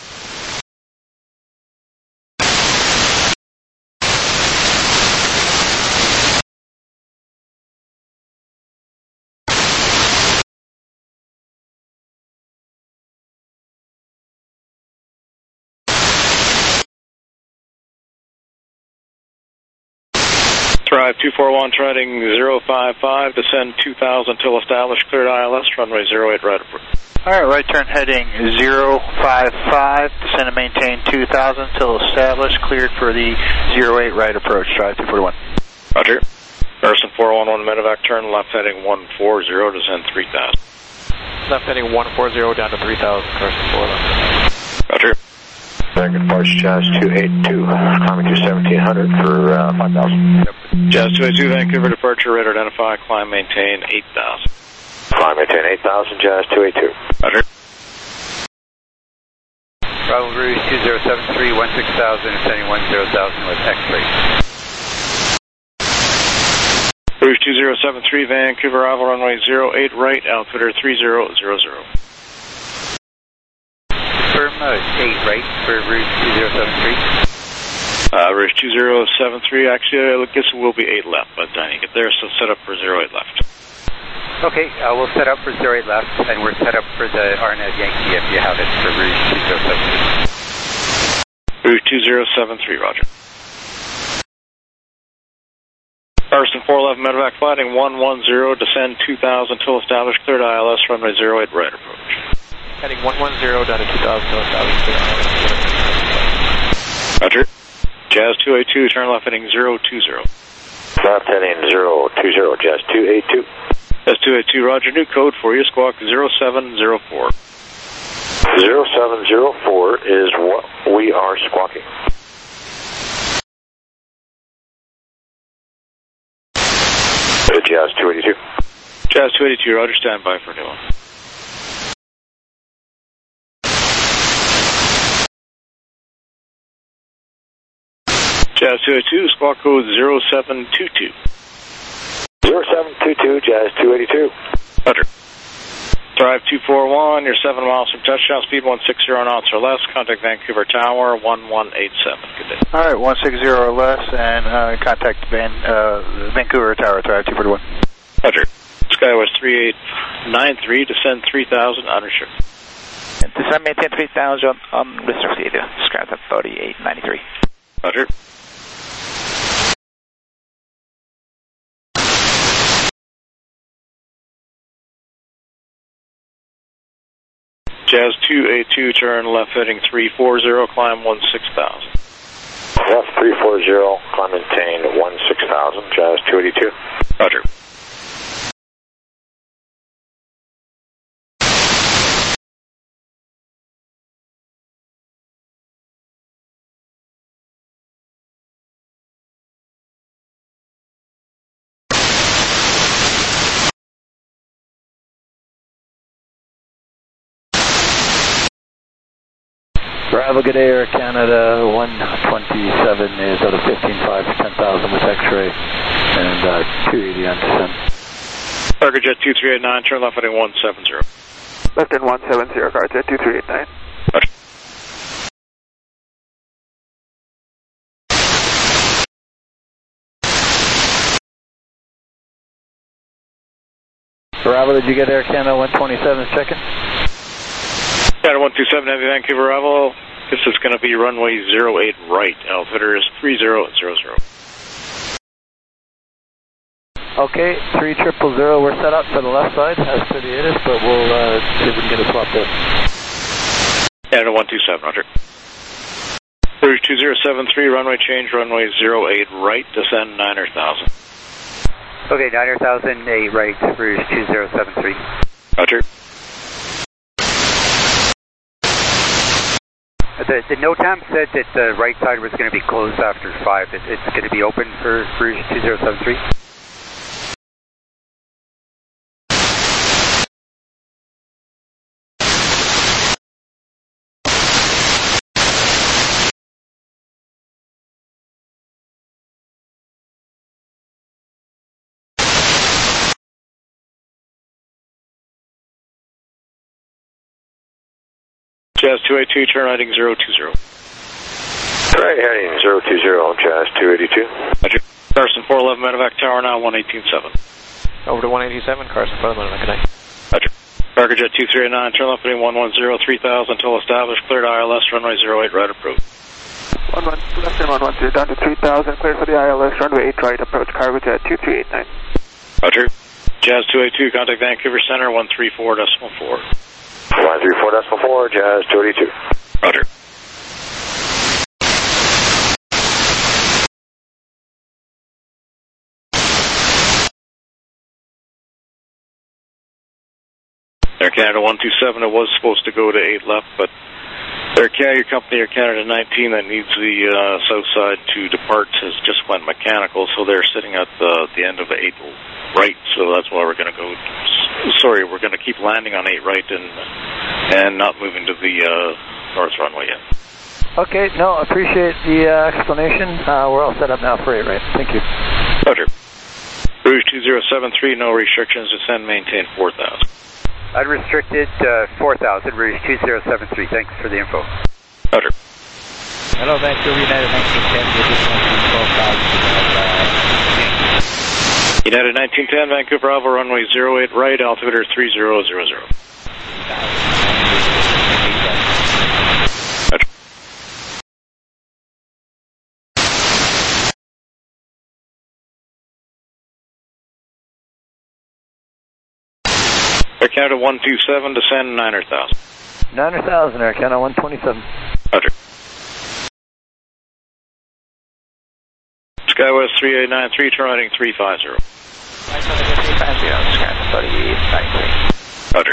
N: Thrive 241, heading 055, descend 2,000 till established, cleared ILS, runway 08, right approach.
Q: Alright, right turn heading 055, descend and maintain 2,000 till established, cleared for the 08 right approach, Thrive 241.
N: Roger. Carson 411, medevac, turn left heading 140, descend 3,000.
B: Left heading 140 down to 3,000, Carson 411.
N: Roger.
E: American Parts, Jazz 282, climbing to 1,700 for 5,000.
N: Yep. Jazz 282, Vancouver departure, radar identify, climb, maintain 8,000.
E: Climb, maintain 8,000, Jazz 282.
N: Roger.
O: Bravo Rouge 2073, 16,000, ascending 10,000 with X-ray.
N: Rouge 2073, Vancouver, arrival runway 08, right, altimeter 3000.
O: Confirm 8 right for Rouge 2073.
N: Rouge 2073, actually, I guess it will be 8 left by the time you get there, so set up for 08 left.
O: Okay, we'll set up for 08 left, and we're set up for the RNAV Yankee if you have it for Rouge 2073.
N: Rouge 2073, roger. Carson 411 medevac flighting 110, descend 2000 till established, cleared ILS, runway 08 right approach.
B: Heading 110 down to 2000 till established, cleared ILS.
N: Roger. Jazz 282, turn left heading 020.
E: Left heading 020, Jazz 282.
N: Jazz 282, roger, new code for you, squawk 0704.
E: 0704 is what we are squawking. Jazz 282.
N: Jazz 282, roger, stand by for new one. Jazz 282, squawk code 0722.
E: 0722, Jazz 282.
N: Roger. Drive 241, you're 7 miles from touchdown, speed 160 knots or less, contact Vancouver Tower 1187. Good day.
Q: All right, 160 or less, and contact Vancouver Tower, drive 241.
N: Roger. Skywest 3893, descend 3000, unrestricted.
B: Descend maintain 3000, unrestricted, Skywest 3893.
N: Roger. Jazz 282, turn left heading 340, climb 16,000.
E: Left 340, climb maintain 16,000, Jazz 282.
N: Roger.
L: Bravo, good day, Air Canada 127 is out of 15.5 to 10,000 with X-ray and 280 on descent.
N: Cargojet 2389, turn left heading 170.
R: Left in 170, Cargojet 2389.
N: Roger.
L: Bravo, did you get Air Canada 127 check-in?
N: Canada 127, Heavy Vancouver Bravo. This is going to be runway 08 right. Altimeter is 3000.
L: Okay, 3000, we're set up for the left side as per the ATIS, but we'll see if we can get a swap there.
N: Canada 127, roger. Rouge 2073, runway change, runway 08 right, descend 9,000.
O: Okay, 9,000, 8 right, Rouge 2073.
N: Roger.
O: The NOTAM said that the right side was going to be closed after 5. It's going to be open for Rouge 2073?
N: Jazz 282, turn heading 020.
E: Right heading 020, Jazz 282.
N: Roger. Carson 411, medevac tower now 118.7.
B: Over to 187, Carson, for the medevac, good night.
N: Roger. Cargojet 2389, turn left heading 110, 3000 until established, cleared ILS, runway 08 right approach.
R: Left in 110, down to 3000, cleared for the ILS, runway 8 right approach, Cargojet 2389.
N: Roger. Jazz 282, contact Vancouver Center 134.4.
E: 134.4, Jazz 282.
N: Roger. Air Canada 127, it was supposed to go to 8 left, but Air Canada, your company, Air Canada 19, that needs the south side to depart, has just went mechanical, so they're sitting at the end of 8 right, so that's why we're going to go. Sorry, we're going to keep landing on 8 right and not moving to the north runway yet.
L: Okay, no, appreciate the explanation. We're all set up now for 8 right. Thank you.
N: Roger. Rouge 2073, no restrictions, descend, maintain 4,000.
O: Unrestricted 4,000, Rouge 2073. Thanks for the info.
N: Roger.
B: Hello, Vancouver United 1910, we're just going to 12,000.
N: United 1910, Vancouver Bravo, runway 08 right, altimeter 3000. Air Canada 127, descend 9,000.
F: 9,000, Air Canada 127.
N: Roger. SkyWest 3893, turn heading 350.
B: 350, Sky 3893.
N: Roger.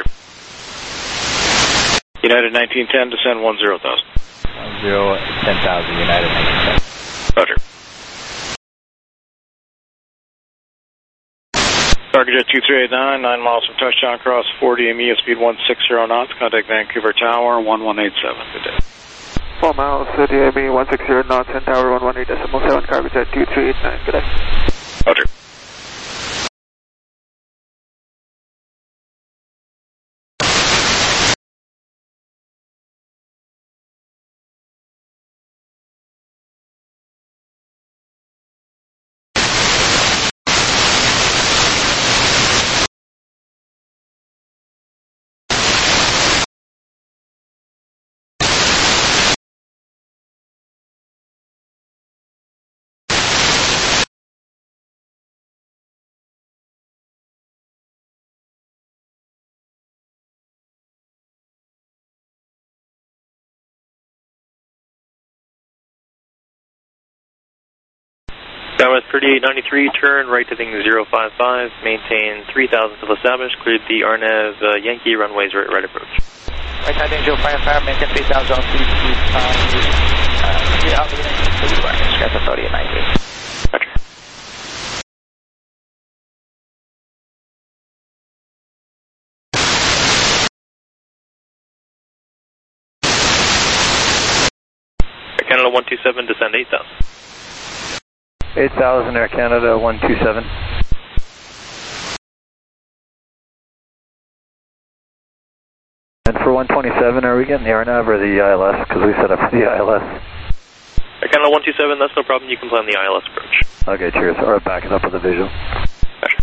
N: United 1910, descend 10,000.
F: 10,000, United 1910.
N: Roger. Target jet 2389, 9 miles from touchdown, cross 40 EMEA, speed 160 knots, contact Vancouver Tower, 1187. Good day.
R: 4 miles, DAB 160 knots, and Tower 118.7, cargo jet 2389. Good day.
N: Roger.
A: SkyWest 3893, turn right heading 055, maintain 3,000 till established, cleared the RNAV Yankee runways right approach.
B: Right heading 055, maintain 3,000, SkyWest 3893.
A: Roger. Air Canada 127, descend 8,000.
F: 8,000, Air Canada 127. And for 127, are we getting the RNAV or the ILS? Because we set up for the ILS.
A: Air Canada 127, that's no problem, you can plan the ILS approach.
F: Okay, cheers. Or back it up with a visual.
A: Gotcha.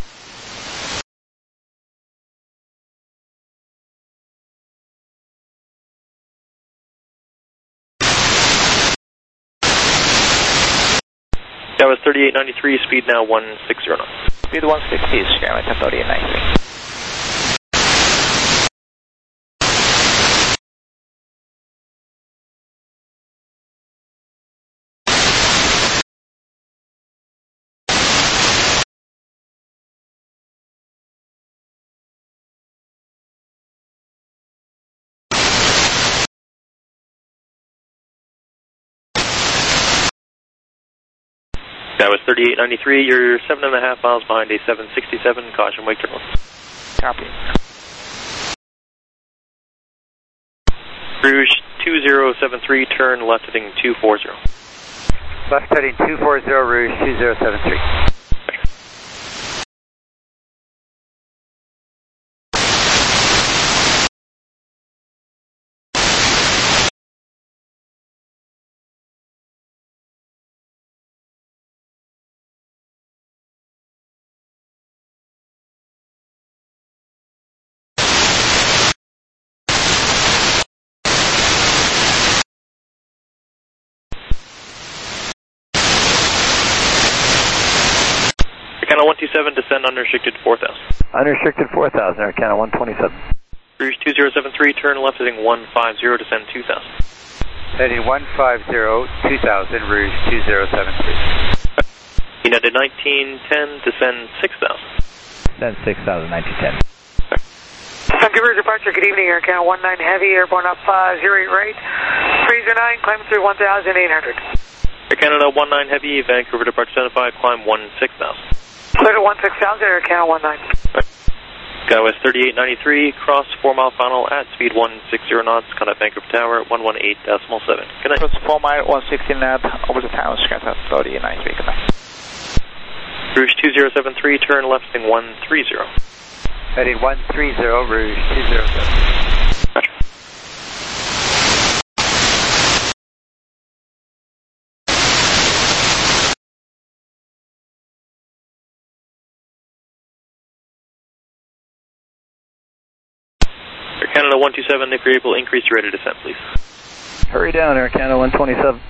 A: That was 3893, speed now 160 knots.
B: Speed 160, SkyWest 3893.
A: That was 3893, you're 7.5 miles behind a 767, caution wake turn left.
B: Copy.
A: Rouge 2073, turn left heading 240.
O: Left heading 240, Rouge 2073.
A: Air Canada 127, descend unrestricted 4,000.
F: Unrestricted 4,000, Air Canada 127.
A: Rouge 2073, turn left heading 150, descend 2,000.
O: Heading 150, 2000, Rouge 2073.
A: United 1910, descend 6,000.
F: Then 6,000, 1910.
S: Vancouver departure, good evening, Air Canada 19 Heavy, airborne up 08 right, Freezer 9, climb through 1,800.
A: Air Canada 19 Heavy, Vancouver departure 75, climb 16,000.
S: Clear to 16,000, Air Canada 19.
A: SkyWest 3893, cross 4 mile final at speed 160 knots, contact Vancouver Tower 118.7. Good night.
B: Cross 4 mile 160 knot over the tower, SkyWest 3893. Good night.
A: Rouge 2073, turn left heading 130.
O: Heading 130, Rouge 207.
A: Gotcha. Air Canada 127, if you're able, increase your rate of descent, please.
F: Hurry down, Air Canada 127.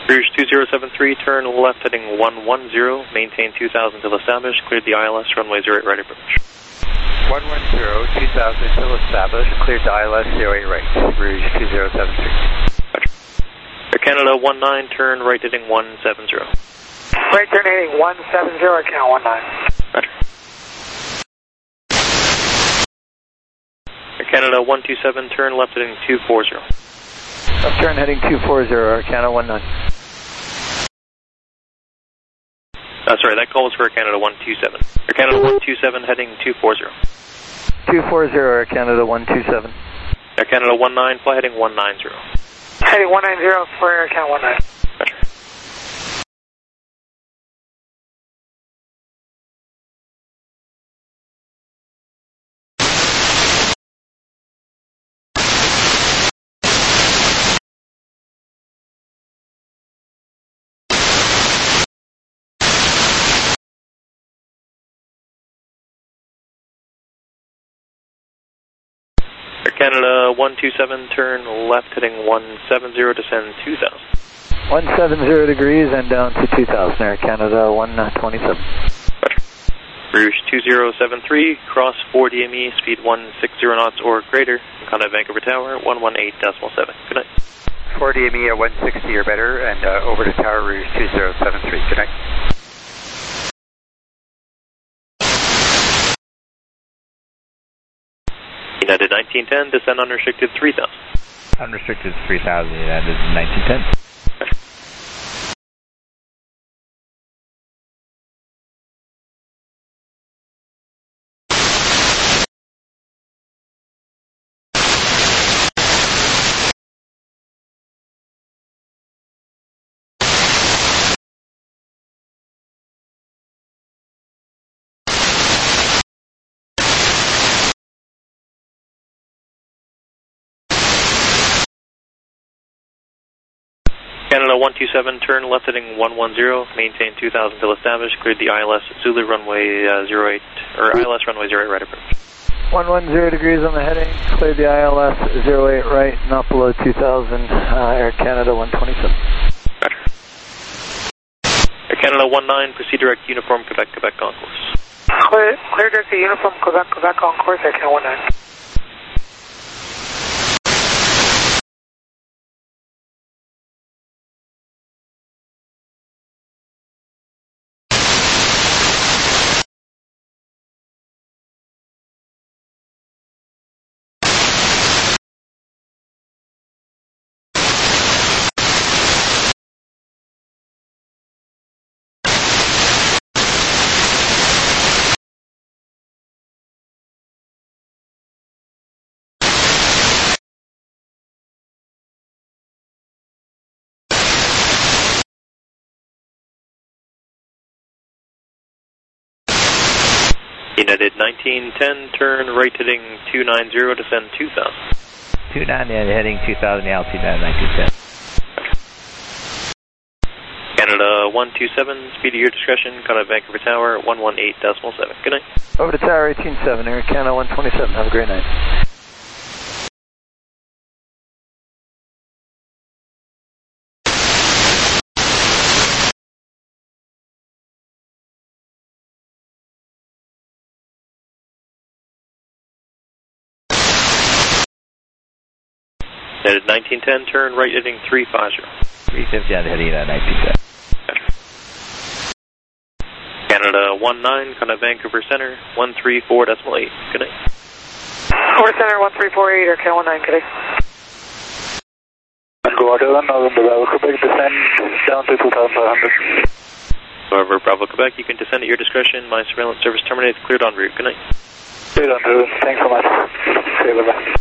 A: Rouge 2073, turn left heading 110, maintain 2000 till established, cleared the ILS, runway 08 right approach.
O: 110, 2000 till established, cleared the ILS 08 right, Rouge 2073.
A: Air Canada 19, turn right heading 170.
S: Right turn heading 170, Air Canada 19.
A: Roger. Air Canada 127, turn left heading 240.
F: Left turn heading 240, Air Canada 19.
A: Sorry, that call was for Air Canada 127. Air Canada 127 heading 240.
F: 240, Air Canada 127.
A: Air Canada 19, fly heading 190.
S: Heading 190 for Air Canada 19.
A: Roger. Air Canada 127, turn left heading 170, descend 2000.
F: 170 degrees and down to 2000, Air Canada 127.
A: Roger. Rouge 2073, cross 4 DME, speed 160 knots or greater, contact Vancouver Tower 118.7. Good night.
O: 4 DME at 160 or better, and over to Tower Rouge 2073. Good night.
A: United 1910, descend unrestricted 3000.
T: Unrestricted 3000, United 1910.
A: Canada 127, turn left heading 110, maintain 2000 till established, cleared the ILS Zulu runway 08, or ILS runway 08 right approach.
F: 110 degrees on the heading, cleared the ILS 08 right, not below 2000, Air Canada 127.
A: Roger. Air Canada 19, proceed direct uniform Quebec on course.
S: Clear direct to uniform Quebec on course, Air Canada 19.
A: United 1910, turn right heading 290, descend 2000.
T: 290 heading 2000, altitude 1910.
A: Canada 127, speed at your discretion, contact Vancouver Tower 118.7. Good night.
F: Over to Tower 187, Air Canada 127. Have a great night.
A: United 1910, turn right heading 350.
T: 350 on the heading 1910.
A: Canada 19, contact Vancouver Center 134.8. Good night.
S: Vancouver Center 1348, Air Canada 19, good night.
P: Vancouver 1, November Bravo Quebec, descend down to 2500.
A: However, Bravo Quebec, you can descend at your discretion. My surveillance service terminates, cleared en route. Good night.
P: Cleared en route, thanks so much. See you, bye-bye.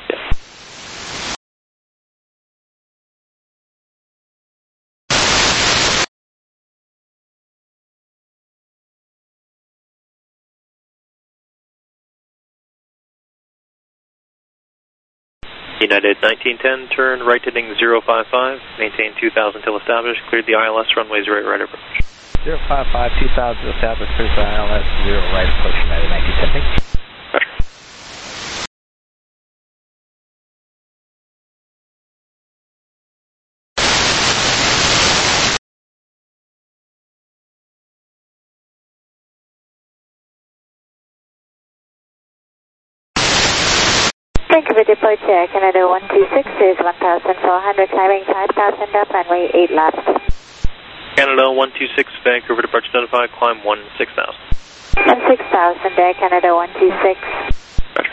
A: United 1910, turn right heading 055, maintain 2000 till established, cleared the ILS runway 08 right approach.
T: 055, 2000 established, cleared the ILS 0 right approach, United 1910.
A: Roger.
C: Vancouver departure, Canada 126 is 1,400, climbing 5,000 up, runway 8 left.
A: Canada 126, Vancouver departure identified, climb 16,000.
C: 16,000 there, Canada 126.
A: Roger.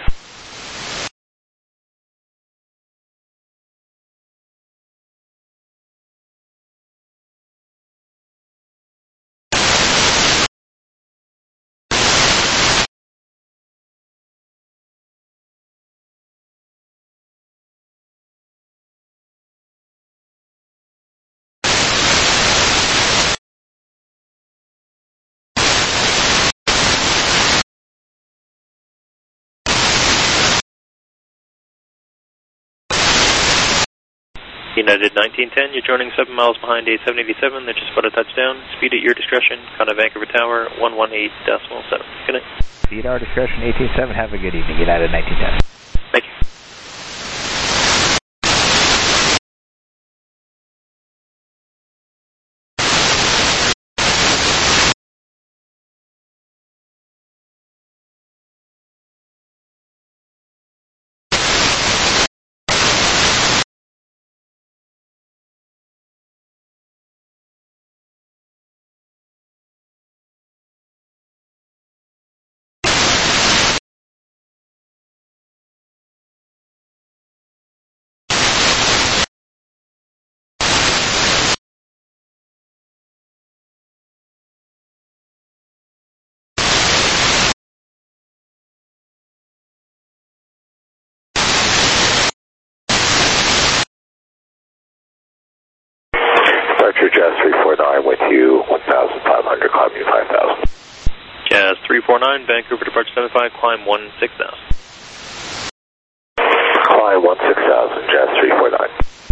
A: United 1910, you're joining 7 miles behind A787. They're just about to touch down. Speed at your discretion. Contact Vancouver Tower 118.7. Good night.
T: Speed our discretion, 187. Have a good evening, United 1910.
A: Thank you.
E: Departure Jazz 349 with you, 1,500, climb you 5,000.
A: Jazz 349, Vancouver departure identified, climb 16,000.
E: Climb 16,000, Jazz 349.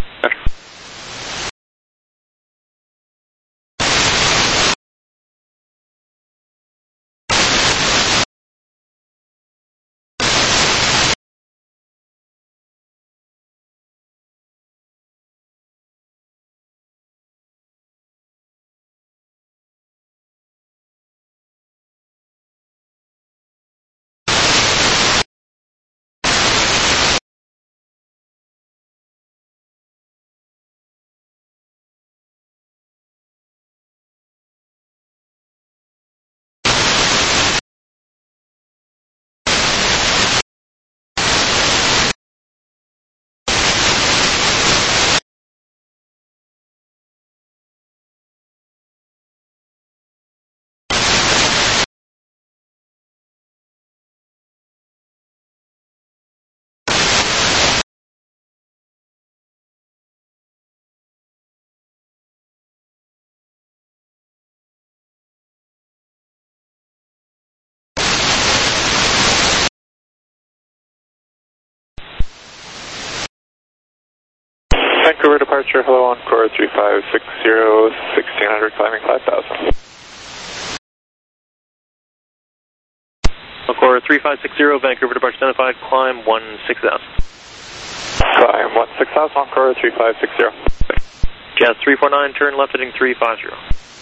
G: Vancouver departure, hello, Encore 3560, 1600, climbing 5,000.
A: Encore 3560, Vancouver departure identified, climb 16,000.
G: Climb 16,000, Encore 3560.
A: Jazz 349, turn left heading 350.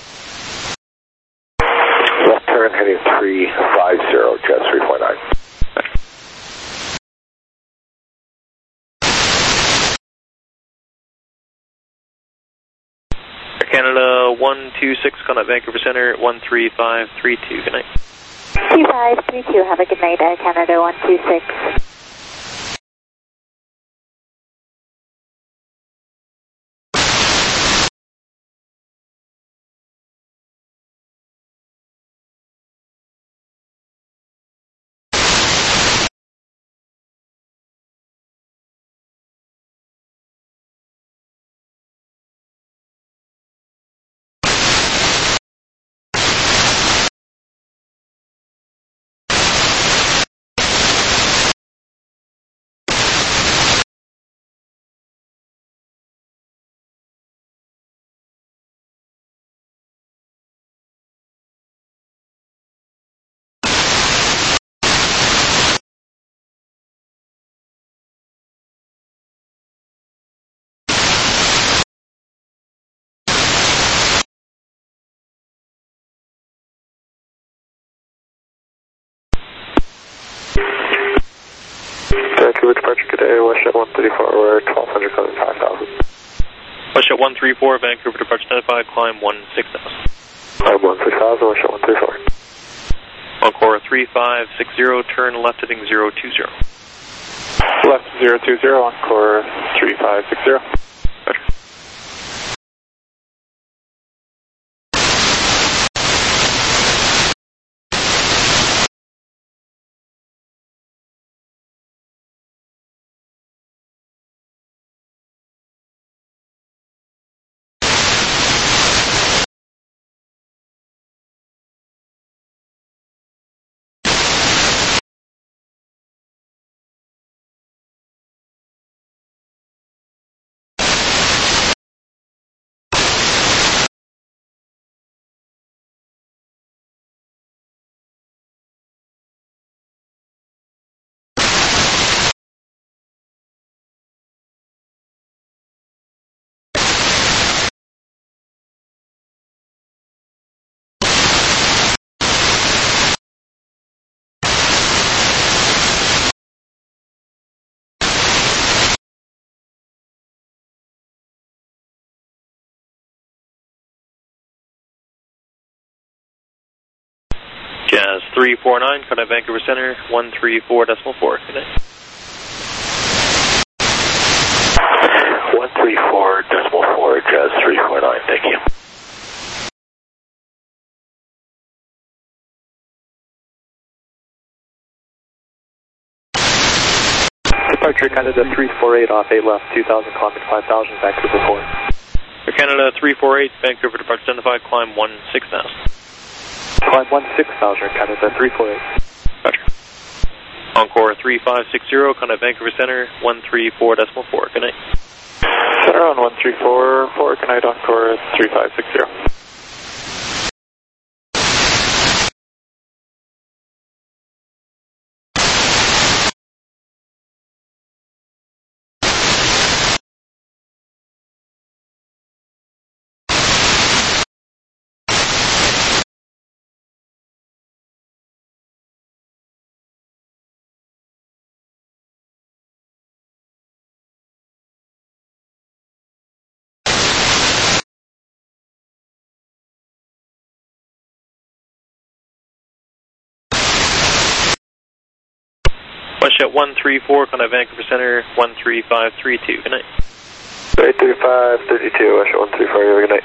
E: Left turn heading 350, Jazz 349.
A: Canada 126, contact Vancouver Center 13532. Good night.
C: 3532, have a good night, Air Canada 126.
P: Vancouver departure, good day, WestJet 134, 1200, coming 5000.
A: WestJet 134, Vancouver departure identified, climb 16,000.
P: Climb 16,000, WestJet 134.
A: Encore 3560, turn left heading 020.
R: Left 020, Encore 3560.
A: Roger. Jazz 349, contact Vancouver Center, 134.4. Good night.
P: 134.4, Jazz 349, thank you.
D: Departure Canada 348 off 8 left, 2000, climbing 5000, Vancouver 4.
A: Air Canada 348, Vancouver departure identified, climb 16,000.
D: Climb 16,000, Canada 348.
A: Roger. Encore 3560, contact Vancouver Center, 134.4. Good night.
R: Center on 1344, good night, Encore 3560.
A: WestJet 134, contact Vancouver Center, 13532. Good night.
P: 83532, WestJet 134, good night.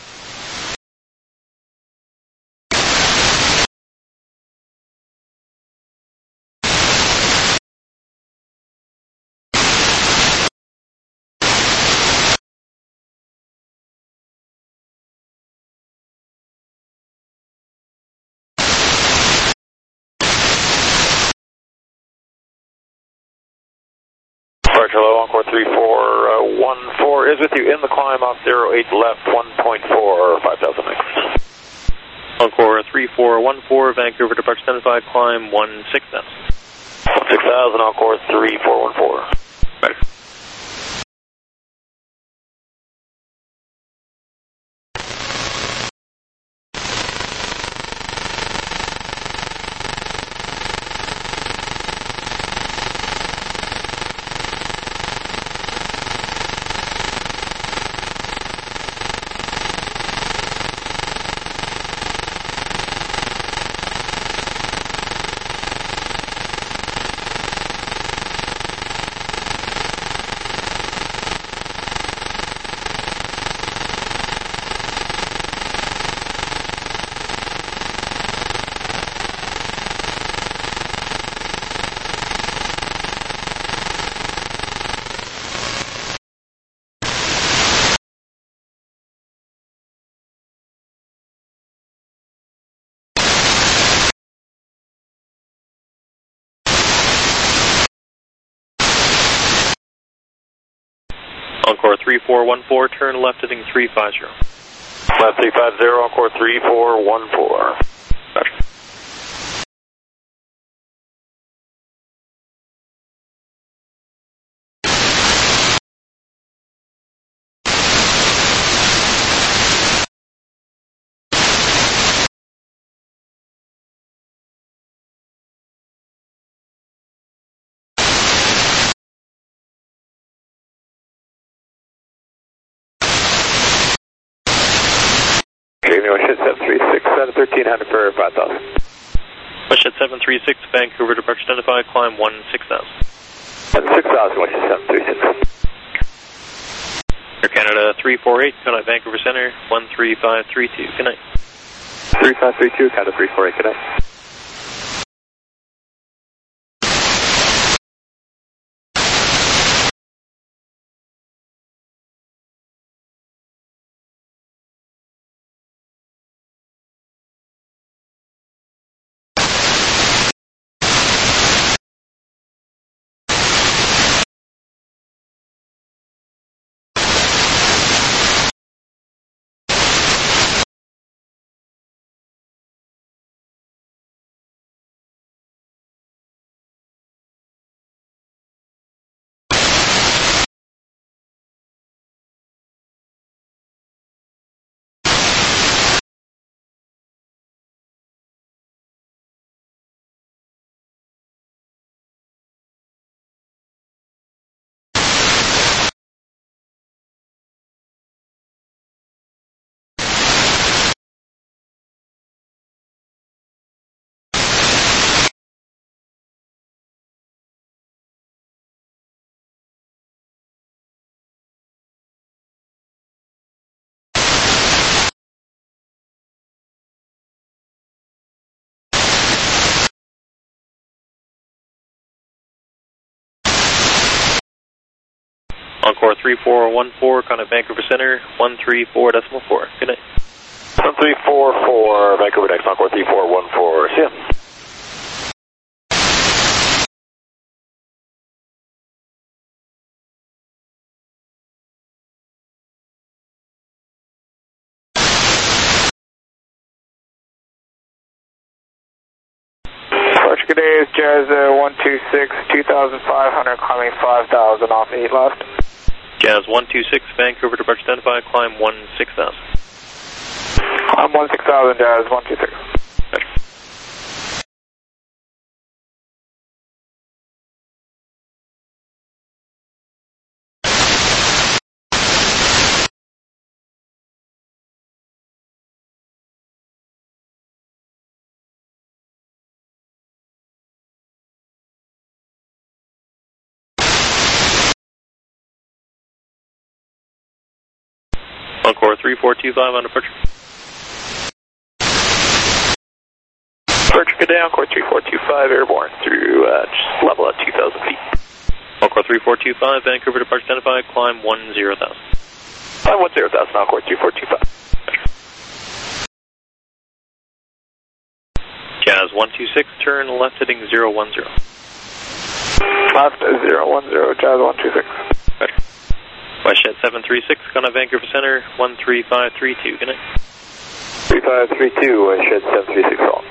R: Hello, Encore 3414 is with you in the climb off 08 left, 1.4, 5000 next.
A: Encore 3414, Vancouver departure identified, climb 16,000.
R: 16,000, Encore 3414.
A: Roger. Encore 3414, turn left heading 350.
R: Left 350, Encore 3414.
A: Roger.
R: evening, WestJet 736, 1300 for 5000.
A: WestJet 736, Vancouver departure identified, climb 16,000.
R: 6000, WestJet 736.
A: Air Canada 348, contact Vancouver Center, 13532, good night.
R: 3532, Canada 348, good night.
A: Encore 3414, contact Vancouver Center, 134.4. Good night.
R: 1344, Vancouver next, Encore 3414, see ya.
U: Departure good day is Jazz 126, 2500, climbing 5000 off 8 left.
A: Jazz 126, Vancouver departure identified, climb 16,000.
U: Climb 16,000, Jazz 126.
A: Encore 3425 on departure.
R: Departure good day, Encore 3425, airborne through just level at 2,000 feet.
A: Encore 3425, Vancouver departure identified, climb 10,000.
R: Climb 10,000, Encore 3425.
A: Jazz 126, turn left heading 010.
U: Left 010, Jazz 126.
A: WestJet 736, contact Vancouver Center, 13532, good night.
R: 3532, WestJet 736, all.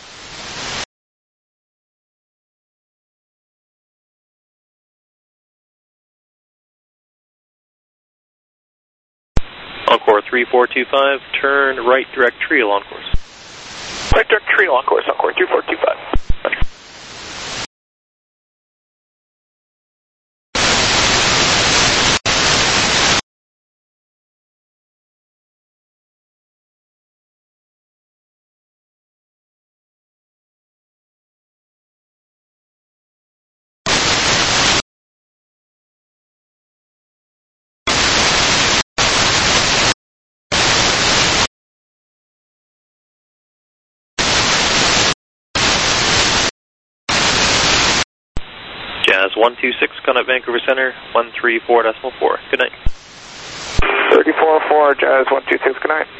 A: Encore 3425, turn right direct trail on course.
R: Right direct trail on course, Encore 3425.
A: Jazz 126, contact Vancouver Center, 134.4. Good night.
U: 34-4, Jazz 126, good night.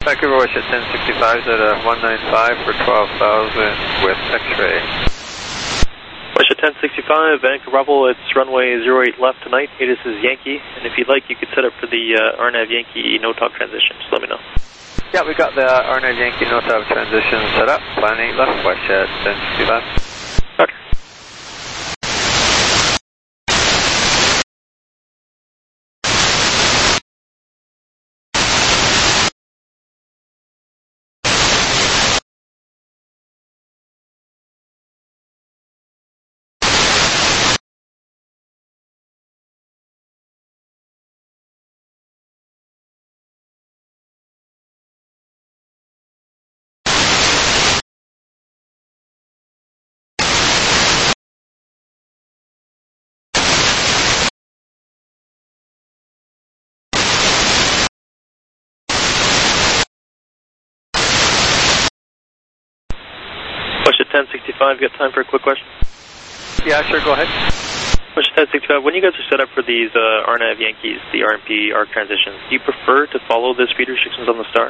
K: Vancouver Westjet 1065 is at 195 for 12,000 with X-ray.
A: Westjet 1065, Vancouver Bravo, it's runway 08 left tonight. Hey, this is Yankee, and if you'd like, you could set up for the RNAV Yankee no-talk transition. Just let me know.
K: Yeah, we got the RNAV Yankee no-talk transition set up. Plan 8 left, Westjet 1065.
A: Okay. Westjet 1065, you got time for a quick question?
K: Yeah, sure, go ahead.
A: Westjet 1065, when you guys are set up for these RNAV Yankees, the RMP ARC transitions, do you prefer to follow the speed restrictions on the Star?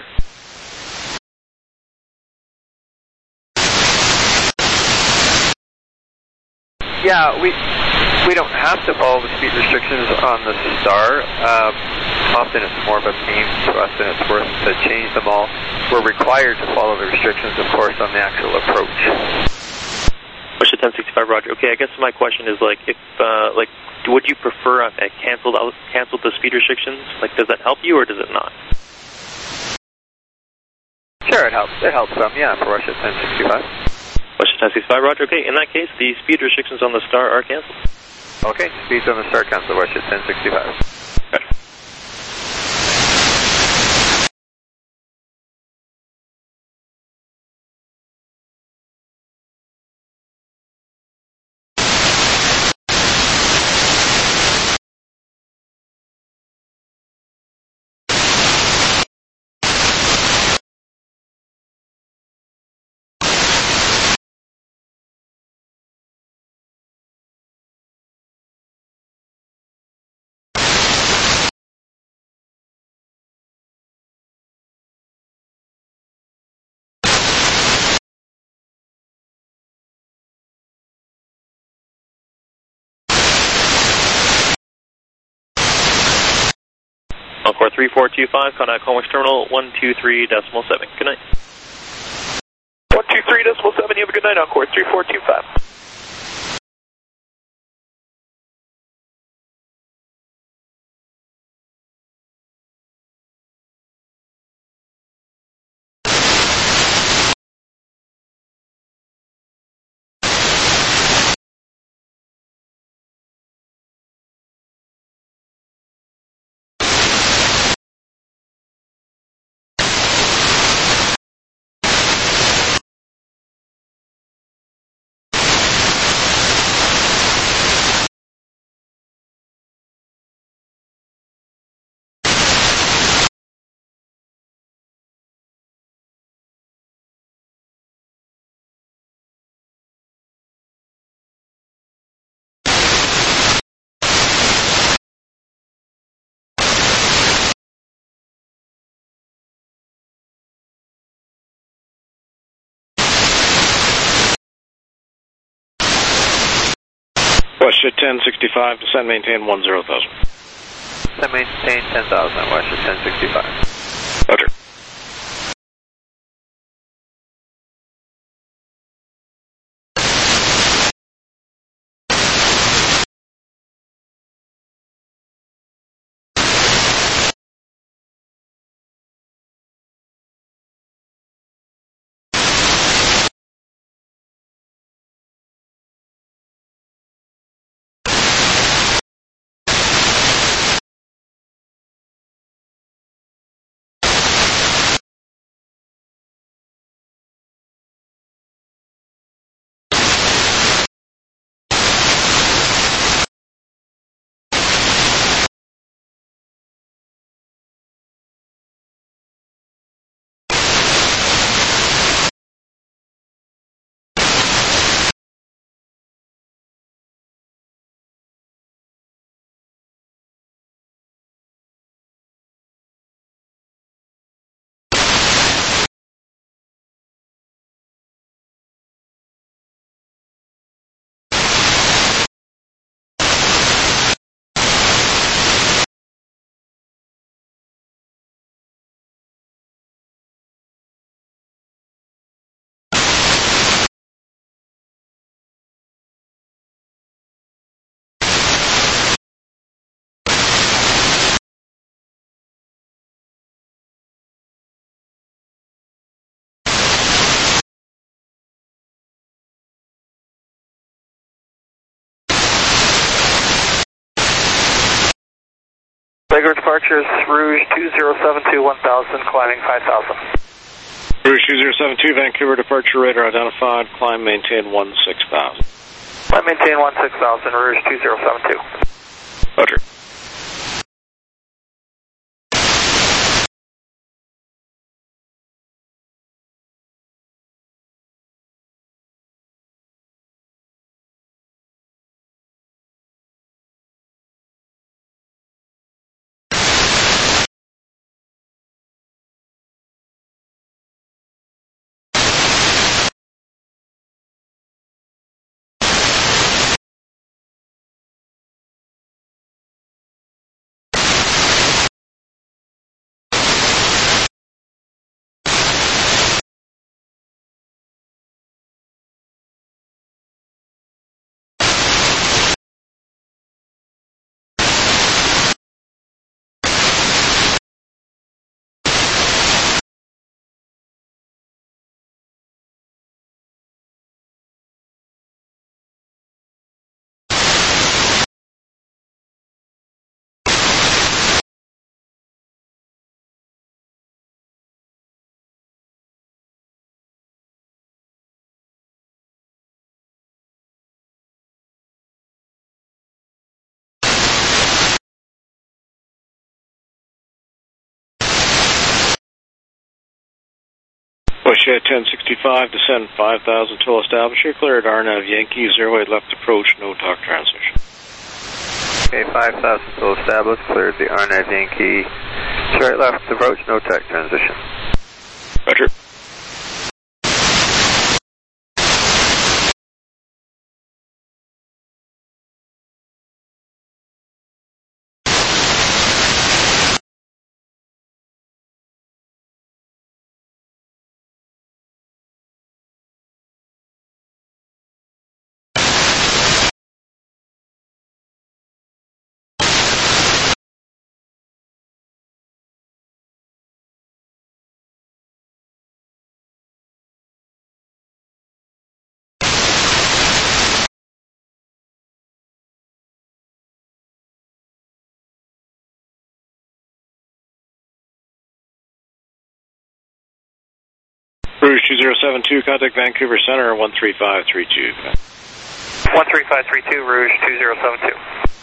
K: Yeah, we don't have to follow the speed restrictions on the Star. Often it's more of a pain to us than it's worth to change them all. We're required to follow the restrictions, of course, on the actual approach.
A: Westjet 1065, Roger. Okay, I guess my question is, like, if, would you prefer I canceled the speed restrictions? Like, does that help you or does it not?
K: Sure, it helps. It helps some, yeah, for Westjet 1065.
A: Westjet 1065, Roger. Okay, in that case, the speed restrictions on the Star are canceled.
K: Okay, speeds on the Star cancel, Westjet 1065.
A: Gotcha. Encore 3425, contact Comex Terminal 123.7. Good night.
R: 123.7, you have a good night, Encore 3425.
N: Westjet 1065, descend maintain 10,000.
K: Descend maintain 10,000, Westjet 1065.
N: Roger.
U: Regular departures, Rouge 2072 1000, climbing 5000.
N: Rouge 2072, Vancouver departure radar identified, climb maintain 16,000.
U: Climb maintain 16,000, Rouge 2072.
N: Roger. Bushhead 1065, descend 5,000 till established. You're cleared RNAV Yankee, 08 left approach, no talk transmission.
K: Okay, 5,000 till established, cleared the RNAV Yankee, 08 left approach, no talk transition.
N: Roger. Rouge 2072, contact Vancouver Center 13532.
U: 13532, Rouge 2072.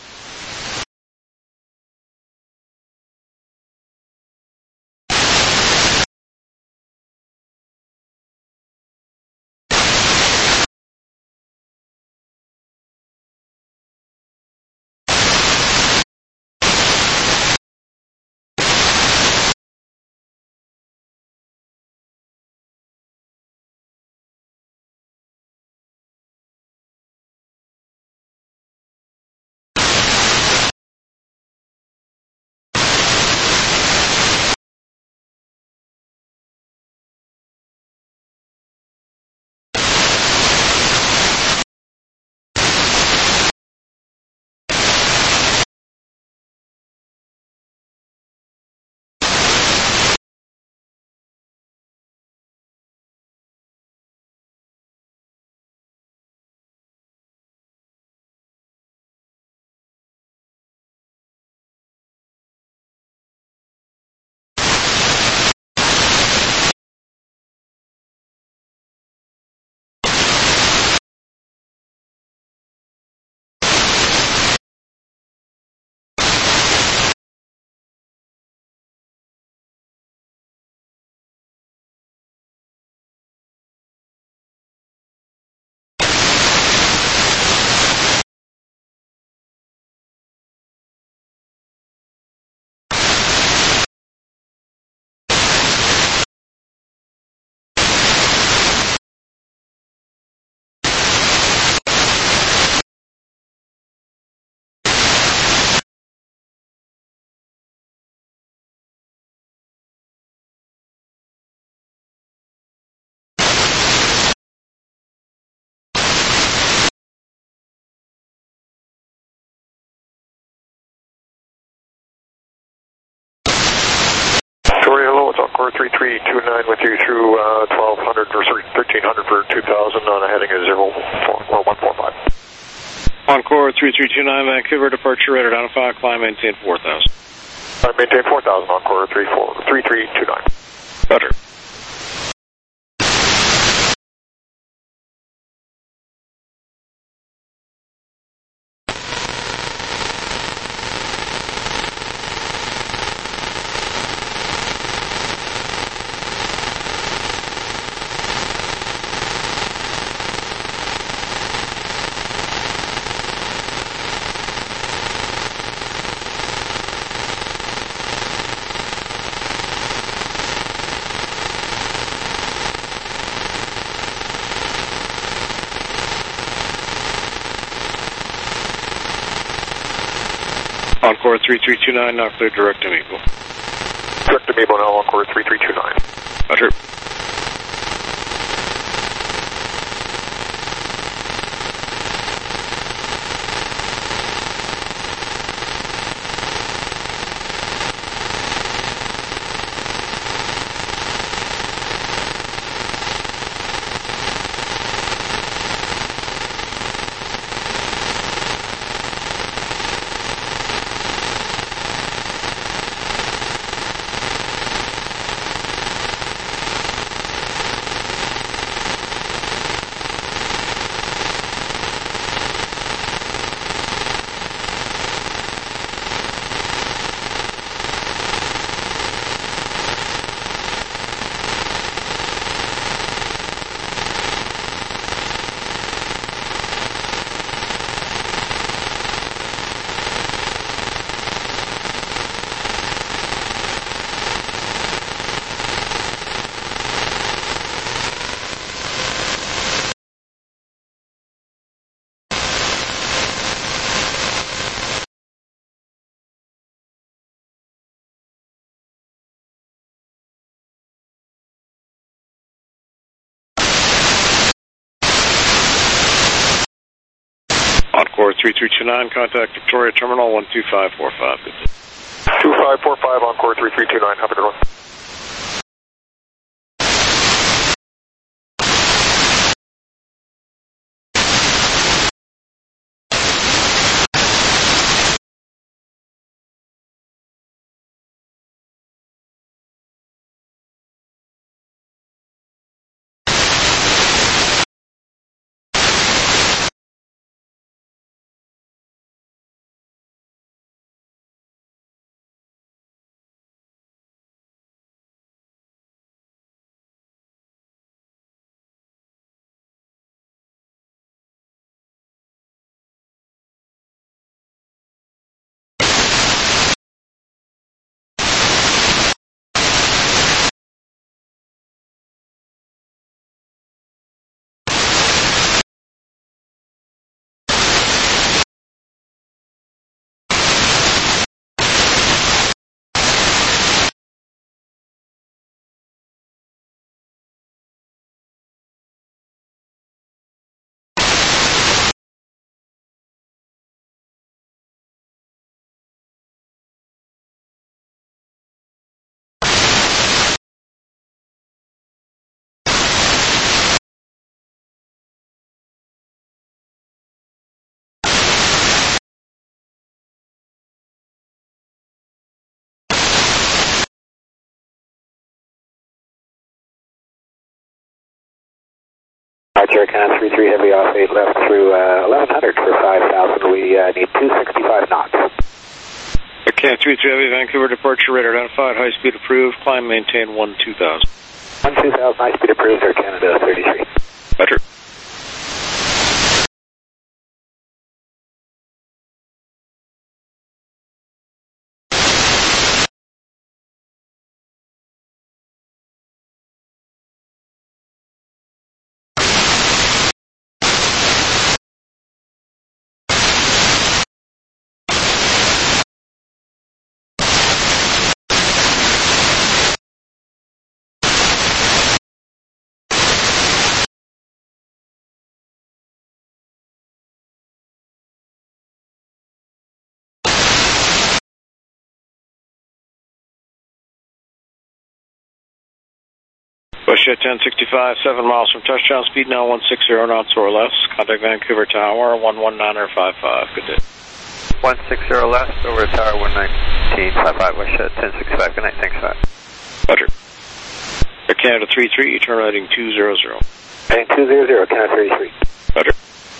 R: Encore 3329 with you through 1200 or 1300 for 2000 on a heading of 145.
N: Encore 3329 Vancouver departure radar identified, climb maintain 4000.
R: maintain 4,000, Encore 3329.
E: Roger. Encore 3329, now clear direct to Meeble.
R: Direct to Meeble now, Encore 3329.
E: Roger. Encore 3329, contact Victoria Terminal 12545. Good day.
R: 2545, Encore 3329, have a good one.
U: Canada 33 heavy off 8 left through 1100 for 5,000. We need 265 knots.
N: Okay, 33 heavy, Vancouver departure rate identified, high speed approved, climb maintain 12,000.
U: 12,000, high speed approved, Air Canada 33.
E: Roger. Bushhead 1065, 7 miles from touchdown, speed now 160 knots or less. Contact Vancouver Tower, 119 or 55. Good day.
K: 160 left over tower 119.55 West Shed 1065. Good night, thanks for that.
N: Roger. Air Canada 33, turn heading 200.
U: Heading 200, Canada 33.
N: Roger.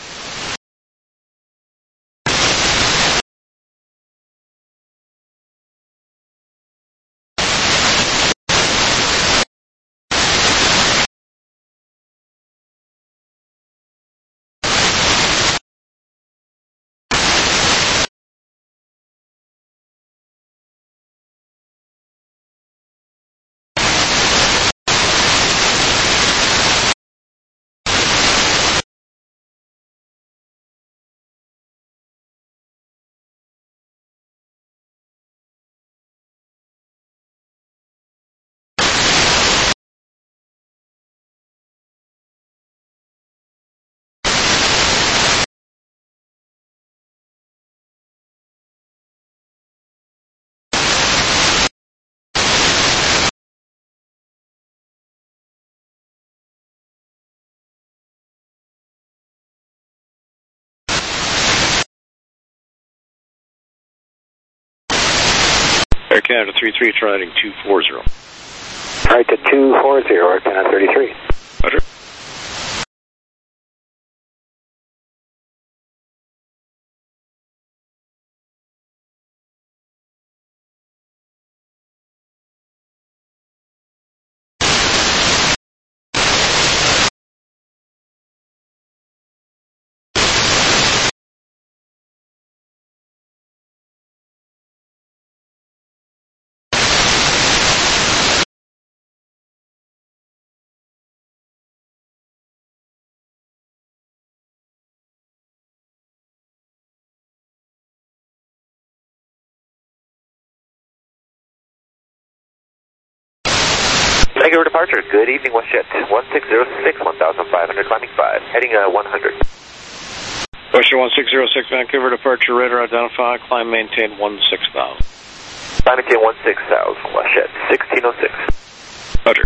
N: Air Canada 33, turn heading 240.
U: Right to 240, Air Canada 33.
N: Roger.
R: Regular departure, good evening, WestJet 1606, 1500, climbing 5, heading 100.
N: WestJet 1606, Vancouver departure, radar identified, climb maintain 16,000.
R: Climb maintain 16,000, WestJet 1606.
N: Roger.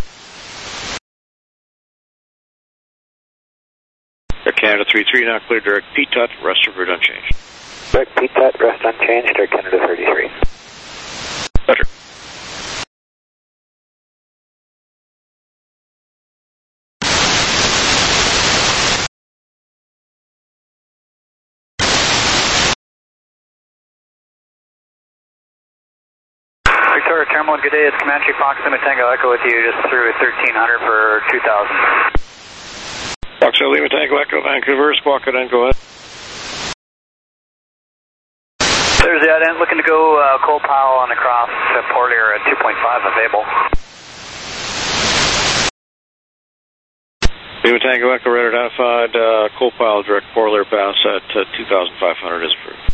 N: Air Canada 33, now clear direct PTUT, rest of route unchanged.
U: Direct PTUT, rest unchanged, Air Canada 33.
N: Roger.
O: Victoria Terminal, good day. It's Comanche Fox Lima Tango Echo with you just through 1300 for 2000.
N: Fox Lima Tango Echo, Vancouver, squawk it in, go ahead.
O: There's the ident looking to go coal pile on across Portlier at 2.5 available.
N: Lima Tango Echo, radar identified, coal pile direct Portlier pass at 2,500 is approved.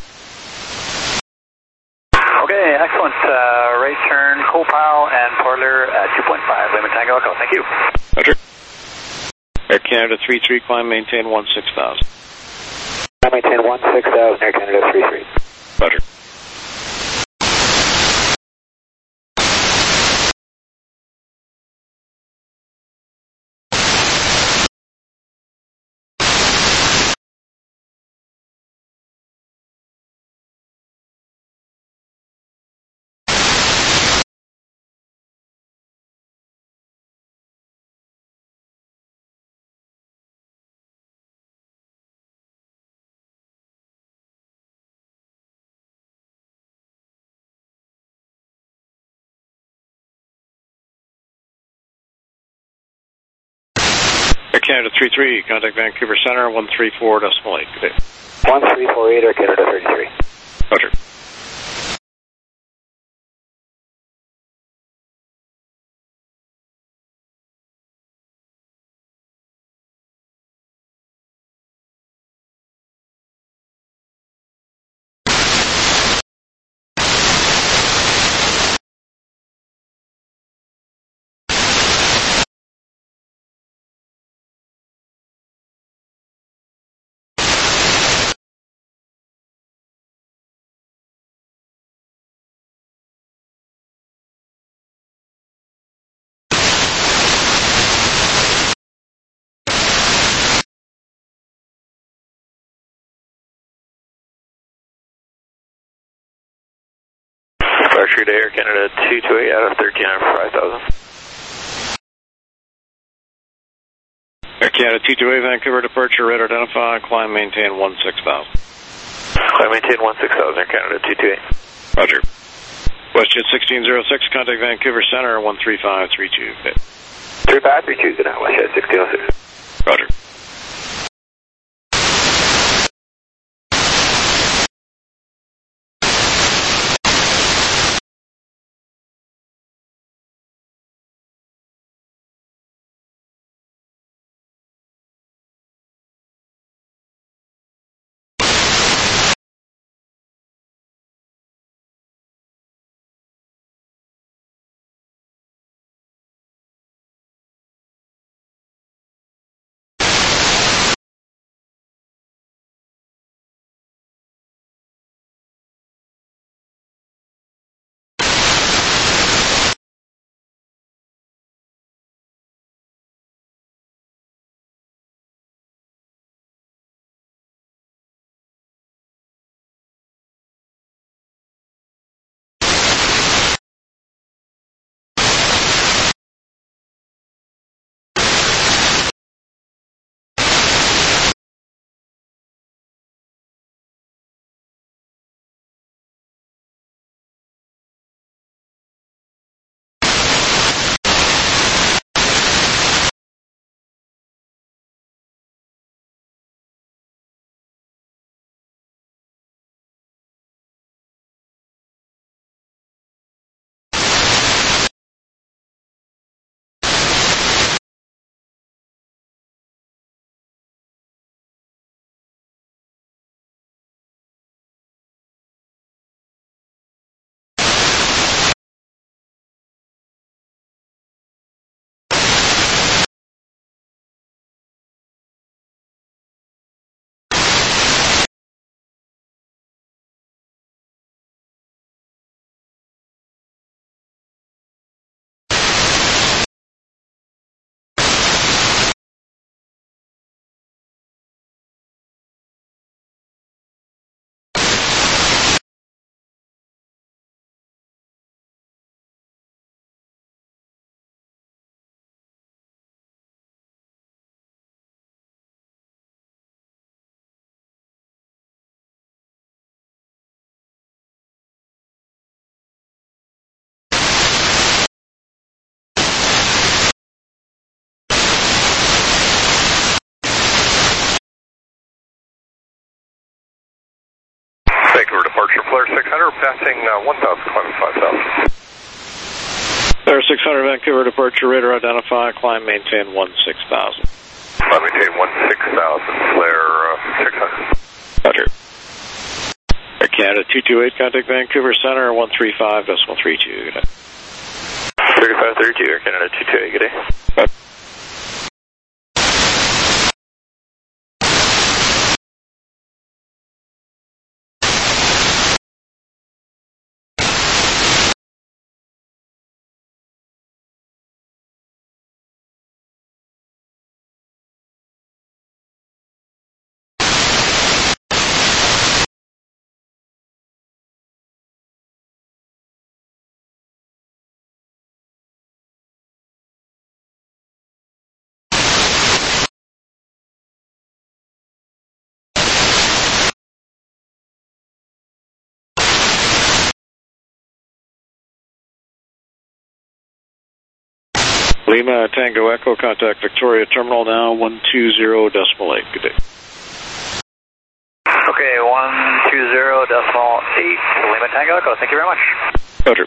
O: Okay, excellent. Right turn, coal pile and Portlier at 2.5. Lima Tango Echo, thank you.
N: Roger. Air Canada 33, climb maintain 16,000.
U: Climb maintain 16,000, Air Canada 33.
N: Roger. Air Canada 33, contact Vancouver Center, 134.8. Good day.
U: 1348, Air Canada 33.
N: Roger.
A: Departure to Air Canada 228 out of 1300 for 5,000.
N: Air Canada 228, Vancouver departure, radar identify, climb maintain 16,000.
A: Climb maintain 16,000, Air Canada 228.
N: Roger. Question 1606, contact Vancouver Center 13532. Okay.
U: 3532, good night, WestJet 1606.
N: Roger.
H: Vancouver departure, Flare 600, passing 1,000, climbing 5,000.
N: Flare 600, Vancouver departure, radar identify, climb maintain 16,000.
H: Climb maintain 16,000, Flare 600.
N: Roger. Air Canada 228, contact Vancouver Center 135.32. Good day.
A: 3532, Air Canada 228, good day.
N: Roger. Lima Tango Echo, contact Victoria Terminal now 120.8. Good day.
K: Okay, 120.8, Lima Tango Echo, thank you very much.
N: Roger.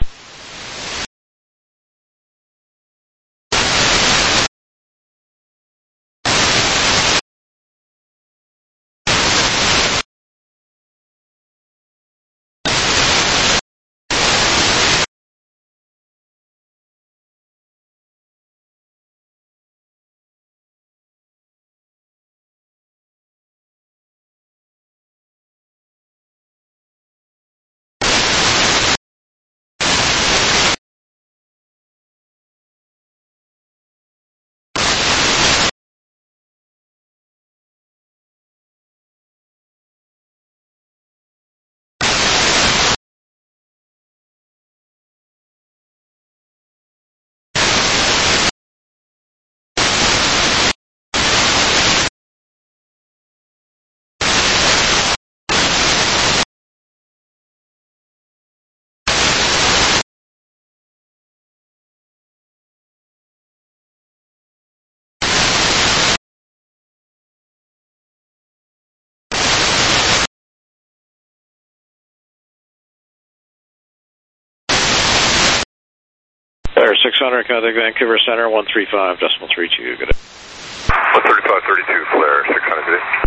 N: Flare 600, contact Vancouver Center, 135.32. Good day.
H: 135.32, Flare 600, good day.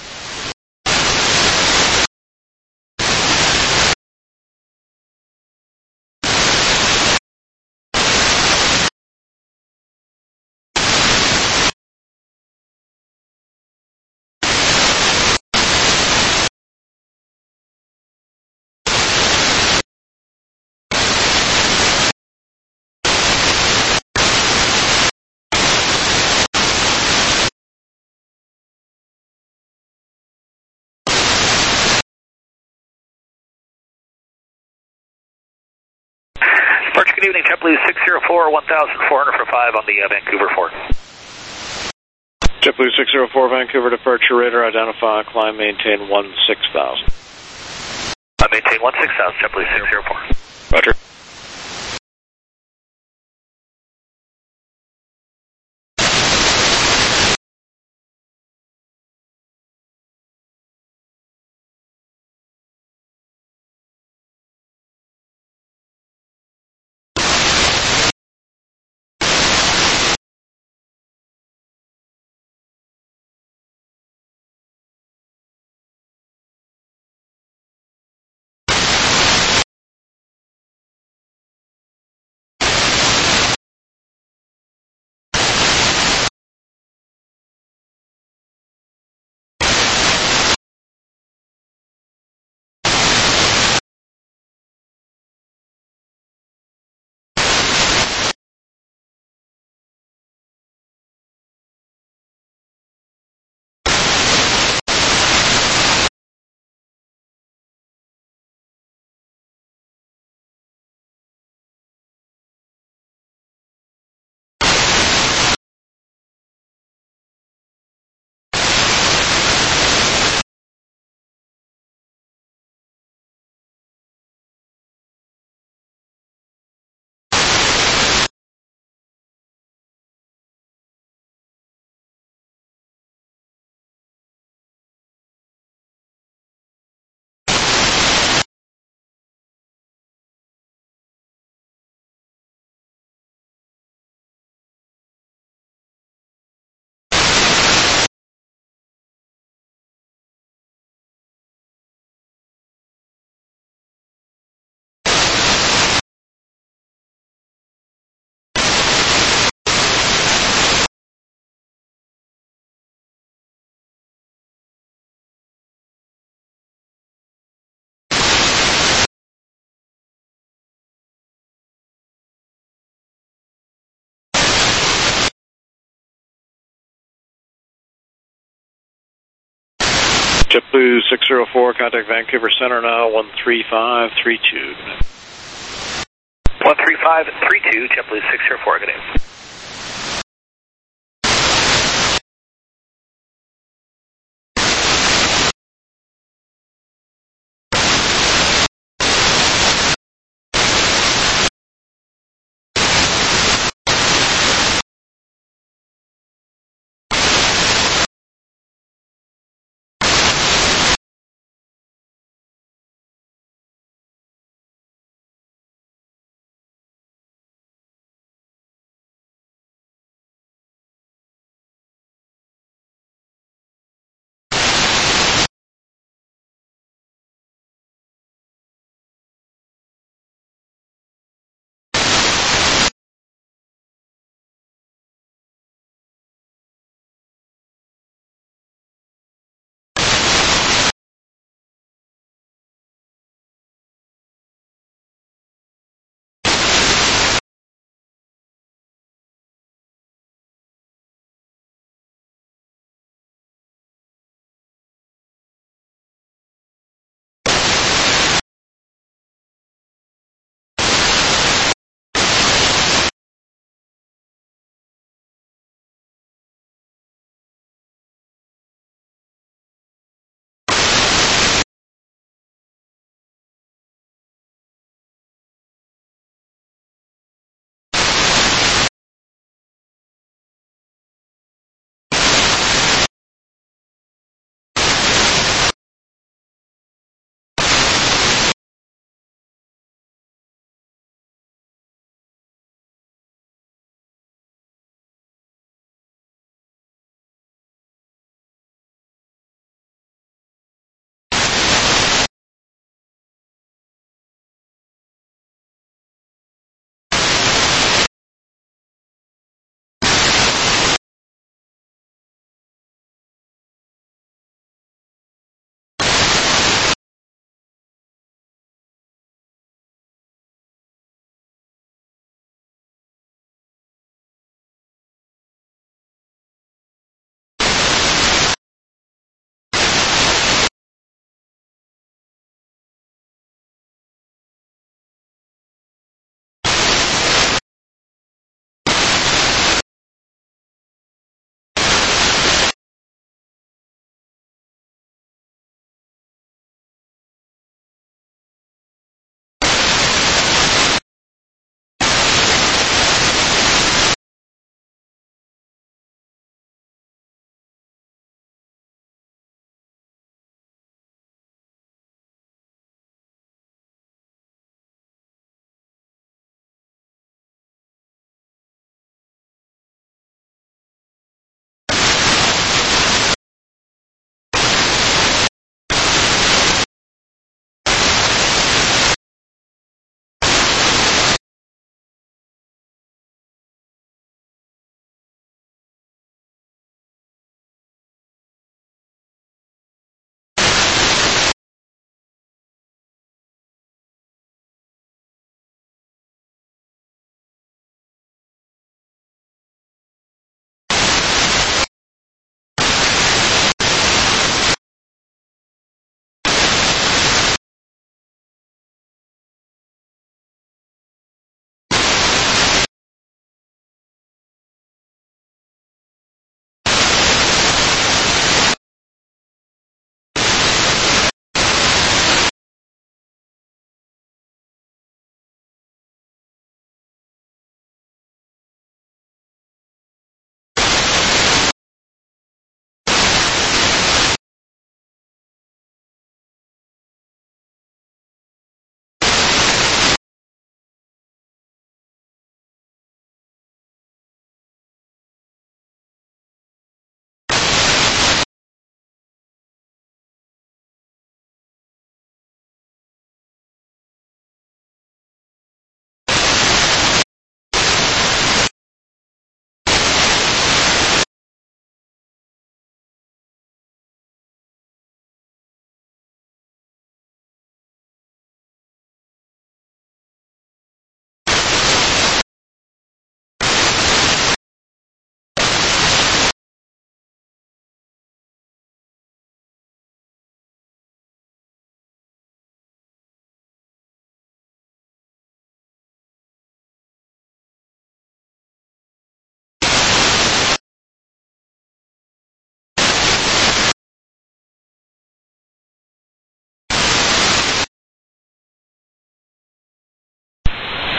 U: Departure, good evening, JetBlue 604, 1,400 for 5 on the Vancouver 4.
N: JetBlue 604, Vancouver departure radar, identify, climb, maintain 16,000.
U: Maintain 16,000, JetBlue 604.
N: Roger. JetBlue 604, contact Vancouver Center now, 135.32.
U: 135.32, JetBlue 604, good day.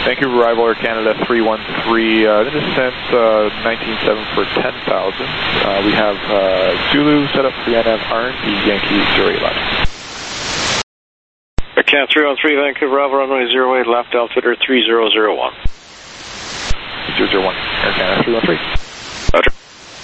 G: Vancouver arrival, Air Canada 313, the descent 19.7 for 10,000. We have Zulu set up for the NF RNP Yankee 08 left.
N: Air Canada 313, Vancouver arrival, runway 08 left, altimeter 3001.
G: 001, Air Canada 313.
N: Roger.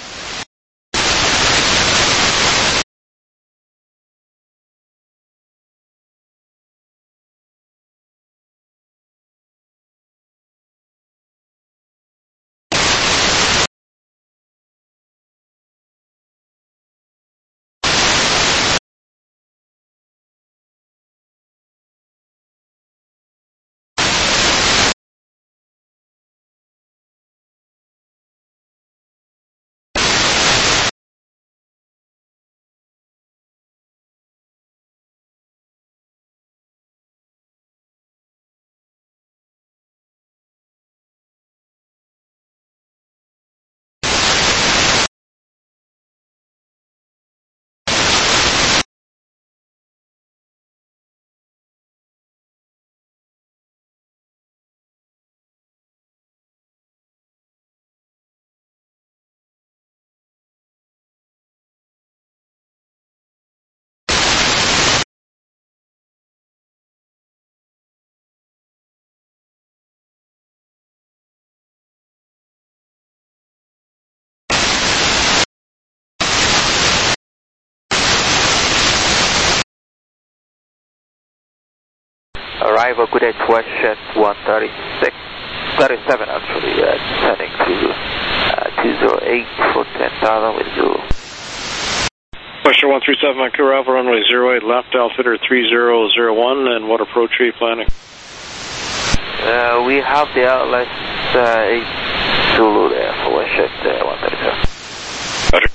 T: Arrival, good day, WestJet 136, 37 actually, descending to 208 for 10,000 with Zulu.
N: Question 137, Vancouver Alpha, runway 08 left, altimeter 3001, and what approach are you planning?
T: We have the ILS 8 Zulu there for WestJet 137.
N: Roger.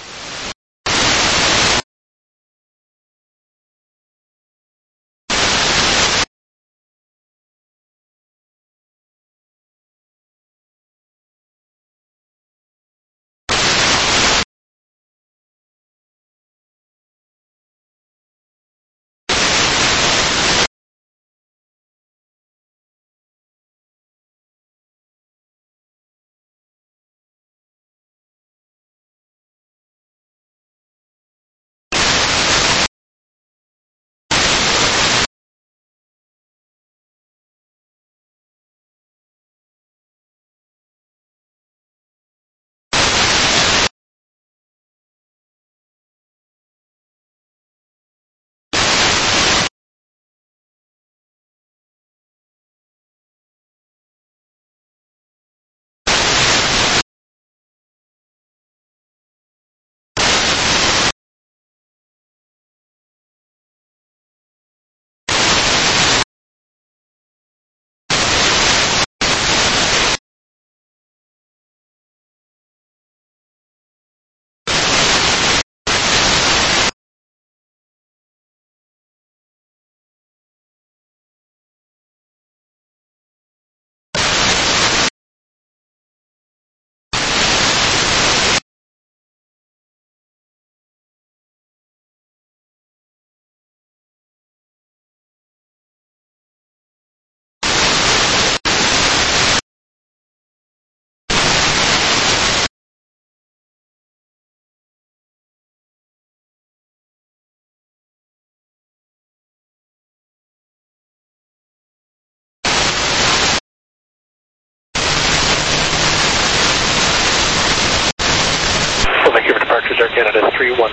A: Air Canada 314,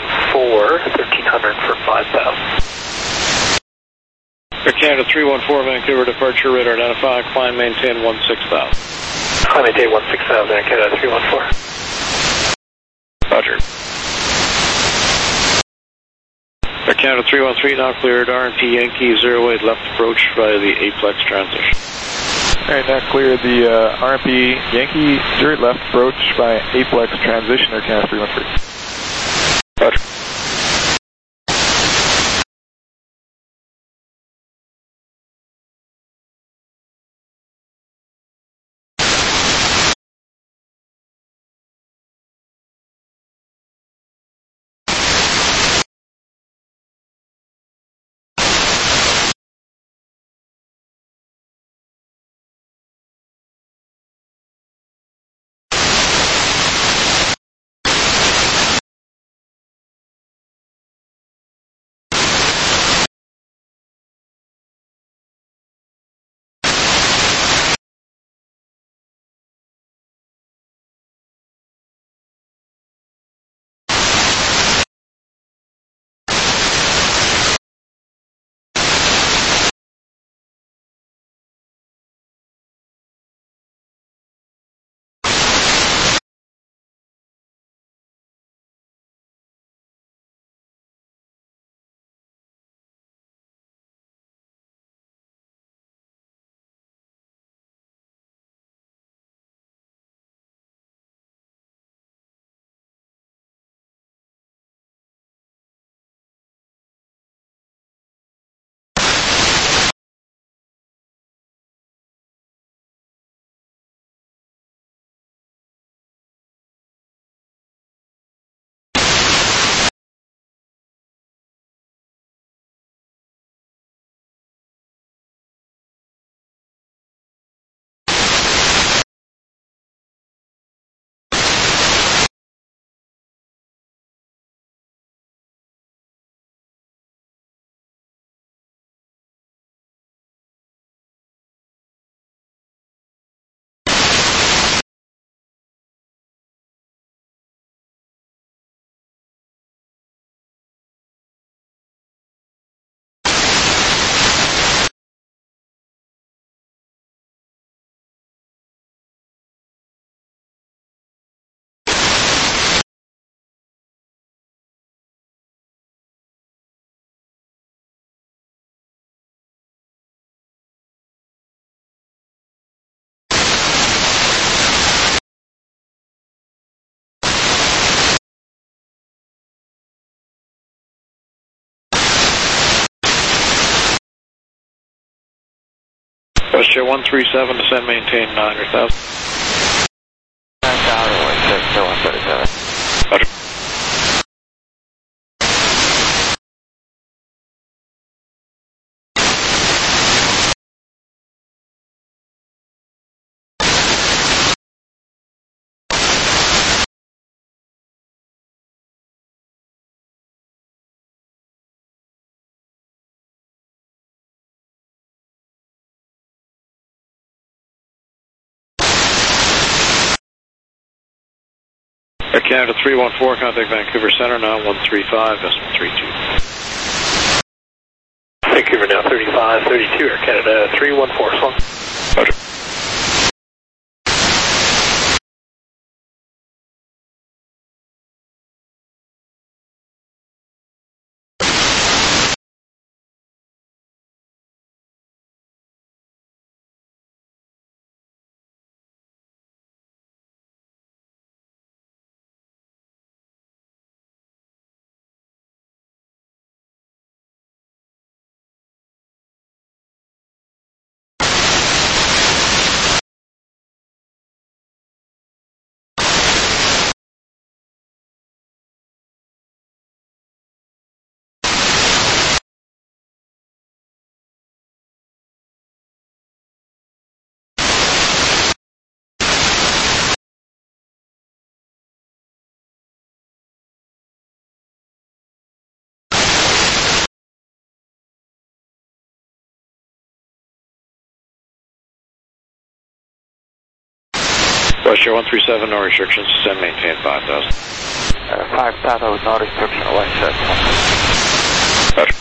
A: 1300 for 5,000.
N: Air Canada 314, Vancouver departure, radar identify, climb, maintain 16,000.
A: Climb, maintain 16,000, Air Canada 314.
N: Roger. Air Canada 313, now cleared, RNP Yankee 08 left approach via the Aplex transition.
G: Alright, now cleared the RNP Yankee 08 left approach by Aplex transition, Air Canada 313.
N: Roger. WestJet 137, descend, maintain 900,000.
K: 9,000, 137.
N: Roger. Air Canada 314, contact Vancouver Center, now 135, decimal 32.
R: Vancouver now 35, 32, Air Canada 314, swung.
N: Roger. WestJet 137, no restrictions, descend, maintain 5,000.
K: 5,000 with no restriction, WestJet.
N: Roger.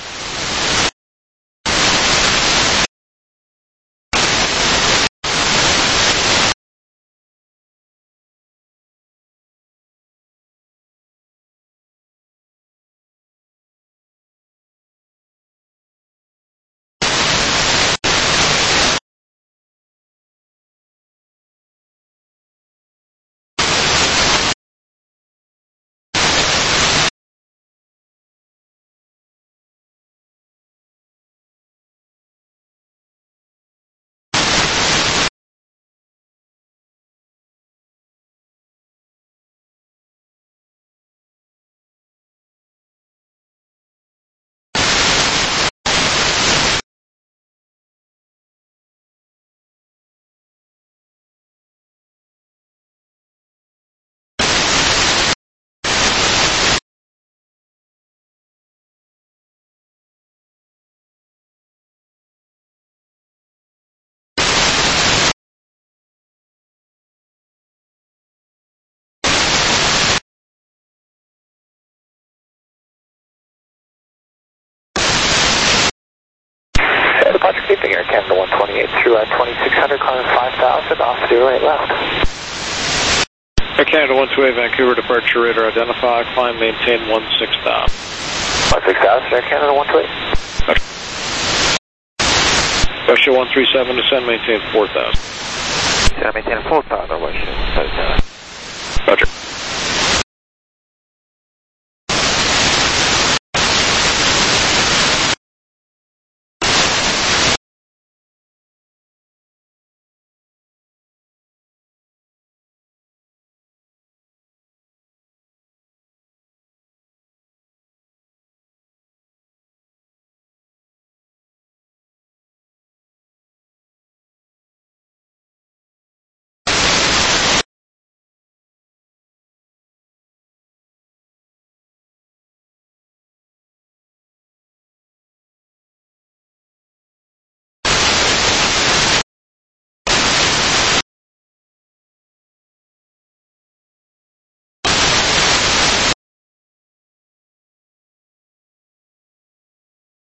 U: Departure keeping Air Canada 128 through 2600, climbing 5,000, off 08 left.
N: Air Canada 128, Vancouver, departure radar identify, climb, maintain 16,000.
U: 16,000, Air Canada 128.
N: WestJet 137, descend, maintain 4,000.
K: Descend, maintain 4,000, WestJet 137.
N: Roger.